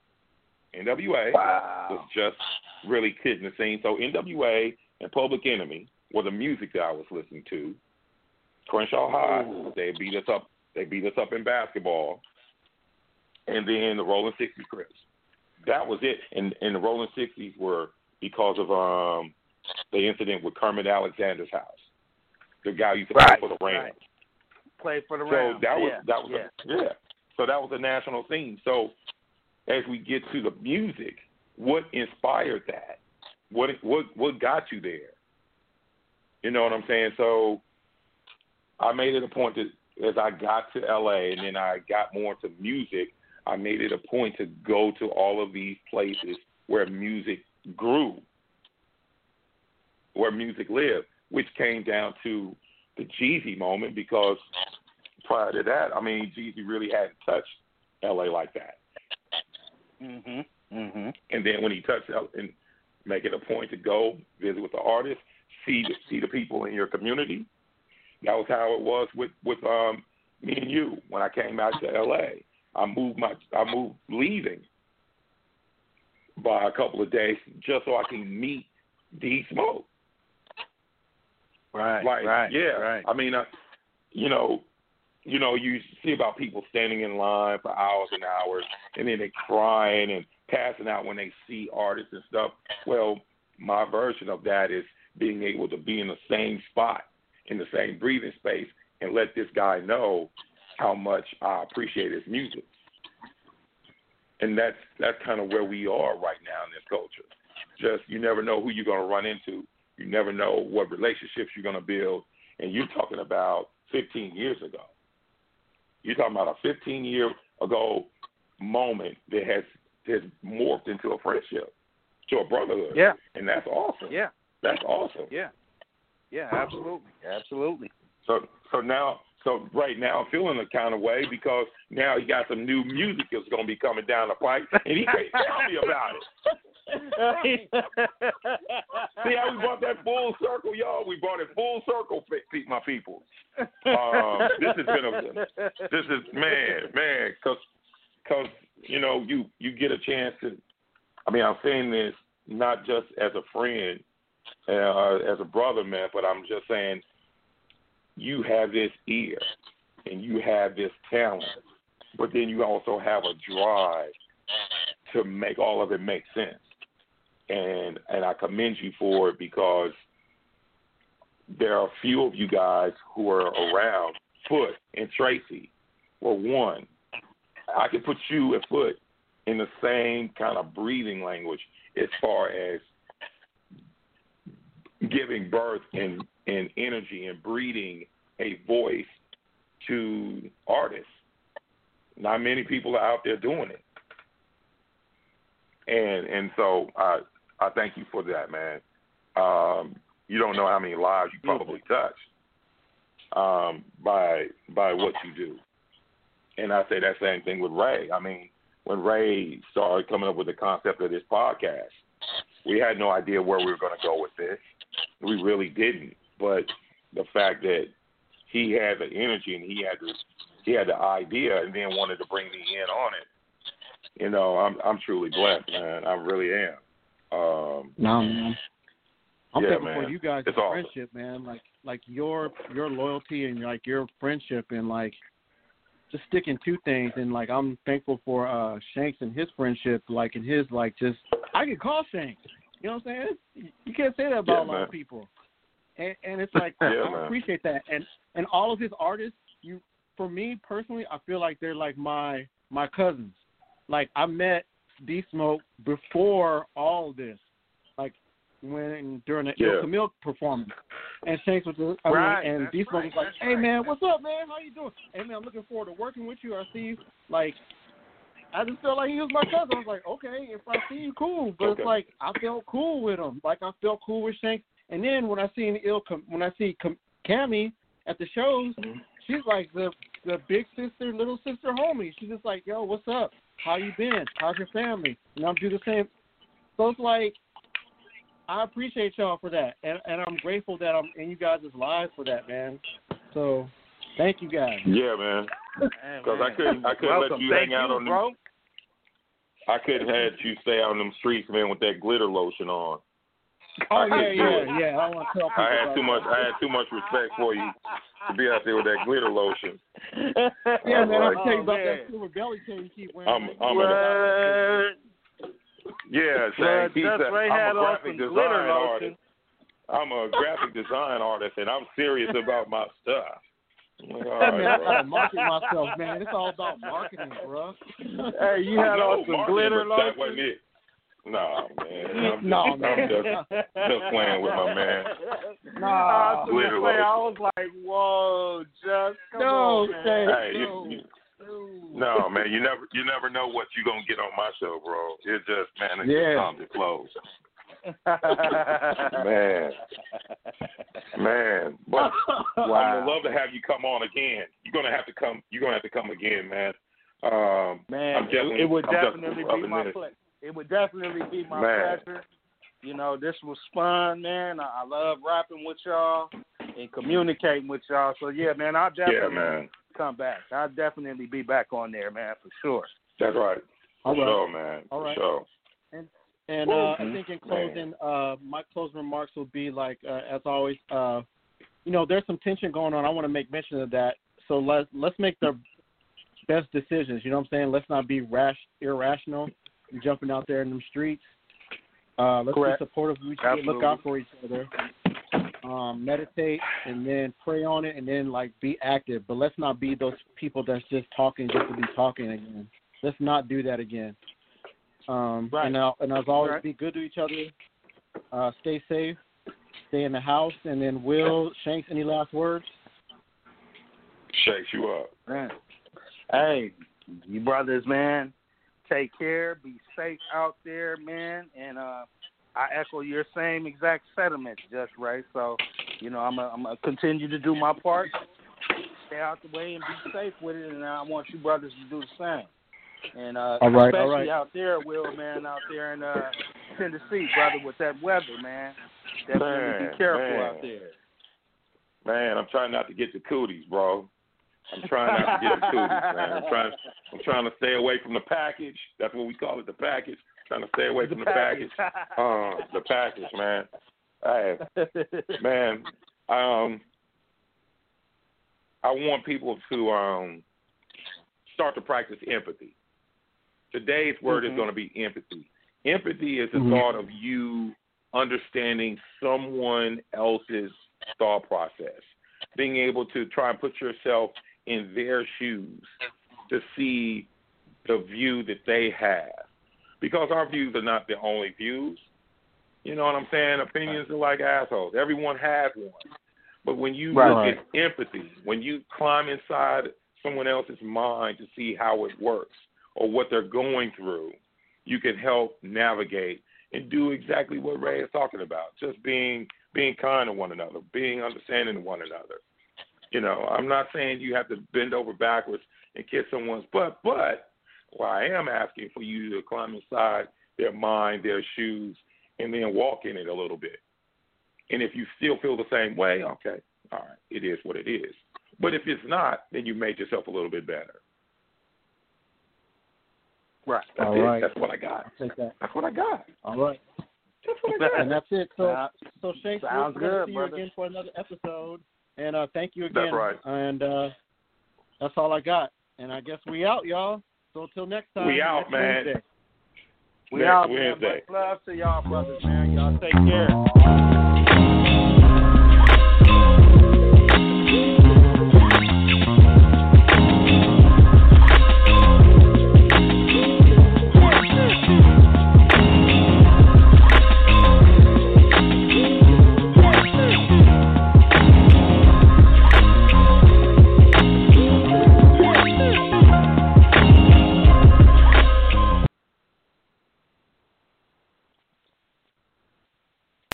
was just really hitting the scene. So NWA and Public Enemy were the music that I was listening to. Crenshaw High, they beat us up. They beat us up in basketball. And then the Rolling 60s Crips. That was it. And the Rolling 60s were because of the incident with Kermit Alexander's house. The guy who used to play for the Rams. Play for the Rams. So that was a national theme. So as we get to the music, what inspired that? What got you there? You know what I'm saying? So I made it a point that as I got to LA and then I got more into music, I made it a point to go to all of these places where music grew, where music lived, which came down to the Jeezy moment, because prior to that, Jeezy really hadn't touched LA like that. Mhm. Mhm. And then when he touched out and make it a point to go visit with the artists, see the people in your community. That was how it was with me and you when I came out to LA. I moved leaving by a couple of days just so I can meet D Smoke. Right. Yeah. Right. You see about people standing in line for hours and hours, and then they crying and passing out when they see artists and stuff. Well, my version of that is being able to be in the same spot, in the same breathing space, and let this guy know how much I appreciate his music. And that's kind of where we are right now in this culture. Just you never know who you're going to run into. You never know what relationships you're going to build. And you're talking about 15 years ago. You're talking about a 15-year-ago moment that has morphed into a friendship, to a brotherhood. Yeah. And that's awesome. Yeah. That's awesome. Yeah. Yeah, absolutely. Absolutely. So right now I'm feeling a kind of way because now he got some new music that's going to be coming down the pipe, and he can't tell me about it. See how we brought that full circle, y'all? We brought it full circle, my people. This has been man, because you know you get a chance to. I mean, I'm saying this not just as a friend, as a brother, man, but I'm just saying. You have this ear and you have this talent, but then you also have a drive to make all of it make sense. And I commend you for it because there are a few of you guys who are around. Foot and Tracy were one. I could put you and Foot in the same kind of breathing language as far as giving birth and energy and breeding a voice to artists. Not many people are out there doing it. And so I thank you for that, man. You don't know how many lives you probably touched by what you do. And I say that same thing with Ray. I mean, when Ray started coming up with the concept of this podcast, we had no idea where we were going to go with this. We really didn't. But the fact that he had the energy and he had the idea and then wanted to bring me in on it, you know, I'm truly blessed, man. I really am. No, man. I'm thankful man. for you guys' It's awesome. friendship, man. Like your loyalty and like your friendship and like just sticking to things. And like I'm thankful for Shanks and his friendship. Like and his like just I can call Shanks. You know what I'm saying? You can't say that about a lot of people. And it's like I appreciate that. And all of his artists, for me personally, I feel like they're like my cousins. Like I met D Smoke before all of this. Like during the Il Camille performance. And Shanks was and D Smoke was like, "Hey man, what's up, man? How you doing? Hey man, I'm looking forward to working with you. I see you." Like I just felt like he was my cousin. I was like, okay, if I see you, cool. But it's like I felt cool with him. Like I felt cool with Shanks. And then when I see Cammy at the shows, she's like the big sister, little sister homie. She's just like, yo, what's up? How you been? How's your family? And I'm do the same. So it's like I appreciate y'all for that, and I'm grateful that I'm in you guys' lives for that, man. So thank you guys. Yeah, man. Because I couldn't let you hang out on them. Bro. I couldn't have you stay out on them streets, man, with that glitter lotion on. Oh yeah. I want to tell people. I had too much respect for you to be out there with that glitter lotion. Yeah, man. I'll tell you about that silver belly chain you keep wearing. Yeah, Shane, I'm a graphic design artist. I'm a graphic design artist, and I'm serious about my stuff. Like, all right, man, I gotta market myself, man. It's all about marketing, bro. Hey, you had on some glitter lotion? That wasn't it. No, man. I'm just playing with my man. I was like, whoa, just come on, man. No, man, you never know what you're gonna get on my show, bro. It's just, man, it's just time to close. man. But I would love to have you come on again. You're gonna have to come again, man. It would definitely be my pleasure. It would definitely be my pleasure. You know, this was fun, man. I love rapping with y'all and communicating with y'all. So yeah, man, I'll definitely come back. I'll definitely be back on there, man, for sure. That's right. For sure, man. All right. For sure. And I think in closing, my closing remarks will be like, as always, you know, there's some tension going on. I want to make mention of that. So let's make the best decisions. You know what I'm saying? Let's not be irrational, jumping out there in them streets. Let's be supportive of each other, look out for each other. meditate, and then pray on it, and then like be active. But let's not be those people that's just talking just to be talking again. Let's not do that again. Right. And as always, be good to each other. Stay safe. Stay in the house. And then Will Shanks, any last words? Shakes you up. Man. Hey, you brothers, man. Take care. Be safe out there, man. And I echo your same exact sentiments, Just Ray. So, I'm gonna continue to do my part. Stay out the way and be safe with it. And I want you brothers to do the same. And especially out there, Will, man, out there in Tennessee, brother, with that weather, man. Definitely be careful out there. Man, I'm trying not to get the cooties, bro. I'm trying not to get the cooties, man. I'm trying to stay away from the package. That's what we call it, the package. Trying to stay away from the package. The package, man. Hey, man, I want people to start to practice empathy. Today's word is going to be empathy. Empathy is the thought of you understanding someone else's thought process, being able to try and put yourself in their shoes to see the view that they have. Because our views are not the only views. You know what I'm saying? Opinions are like assholes. Everyone has one. But when you look at empathy, when you climb inside someone else's mind to see how it works or what they're going through, you can help navigate and do exactly what Ray is talking about, just being kind to one another, being understanding to one another. I'm not saying you have to bend over backwards and kiss someone's butt, but I am asking for you to climb inside their mind, their shoes, and then walk in it a little bit. And if you still feel the same way, okay, all right, it is what it is. But if it's not, then you made yourself a little bit better. Right. That's all it. Right. That's what I got. That's what I got. All right. That's what I got. And that's it. So Shanks, we're going to see you brother. again for another episode. And thank you again. That's right. And that's all I got. And I guess we out, y'all. So until next time. We out, man. Wednesday. We out, man. Much love to y'all, brothers, man. Y'all take care.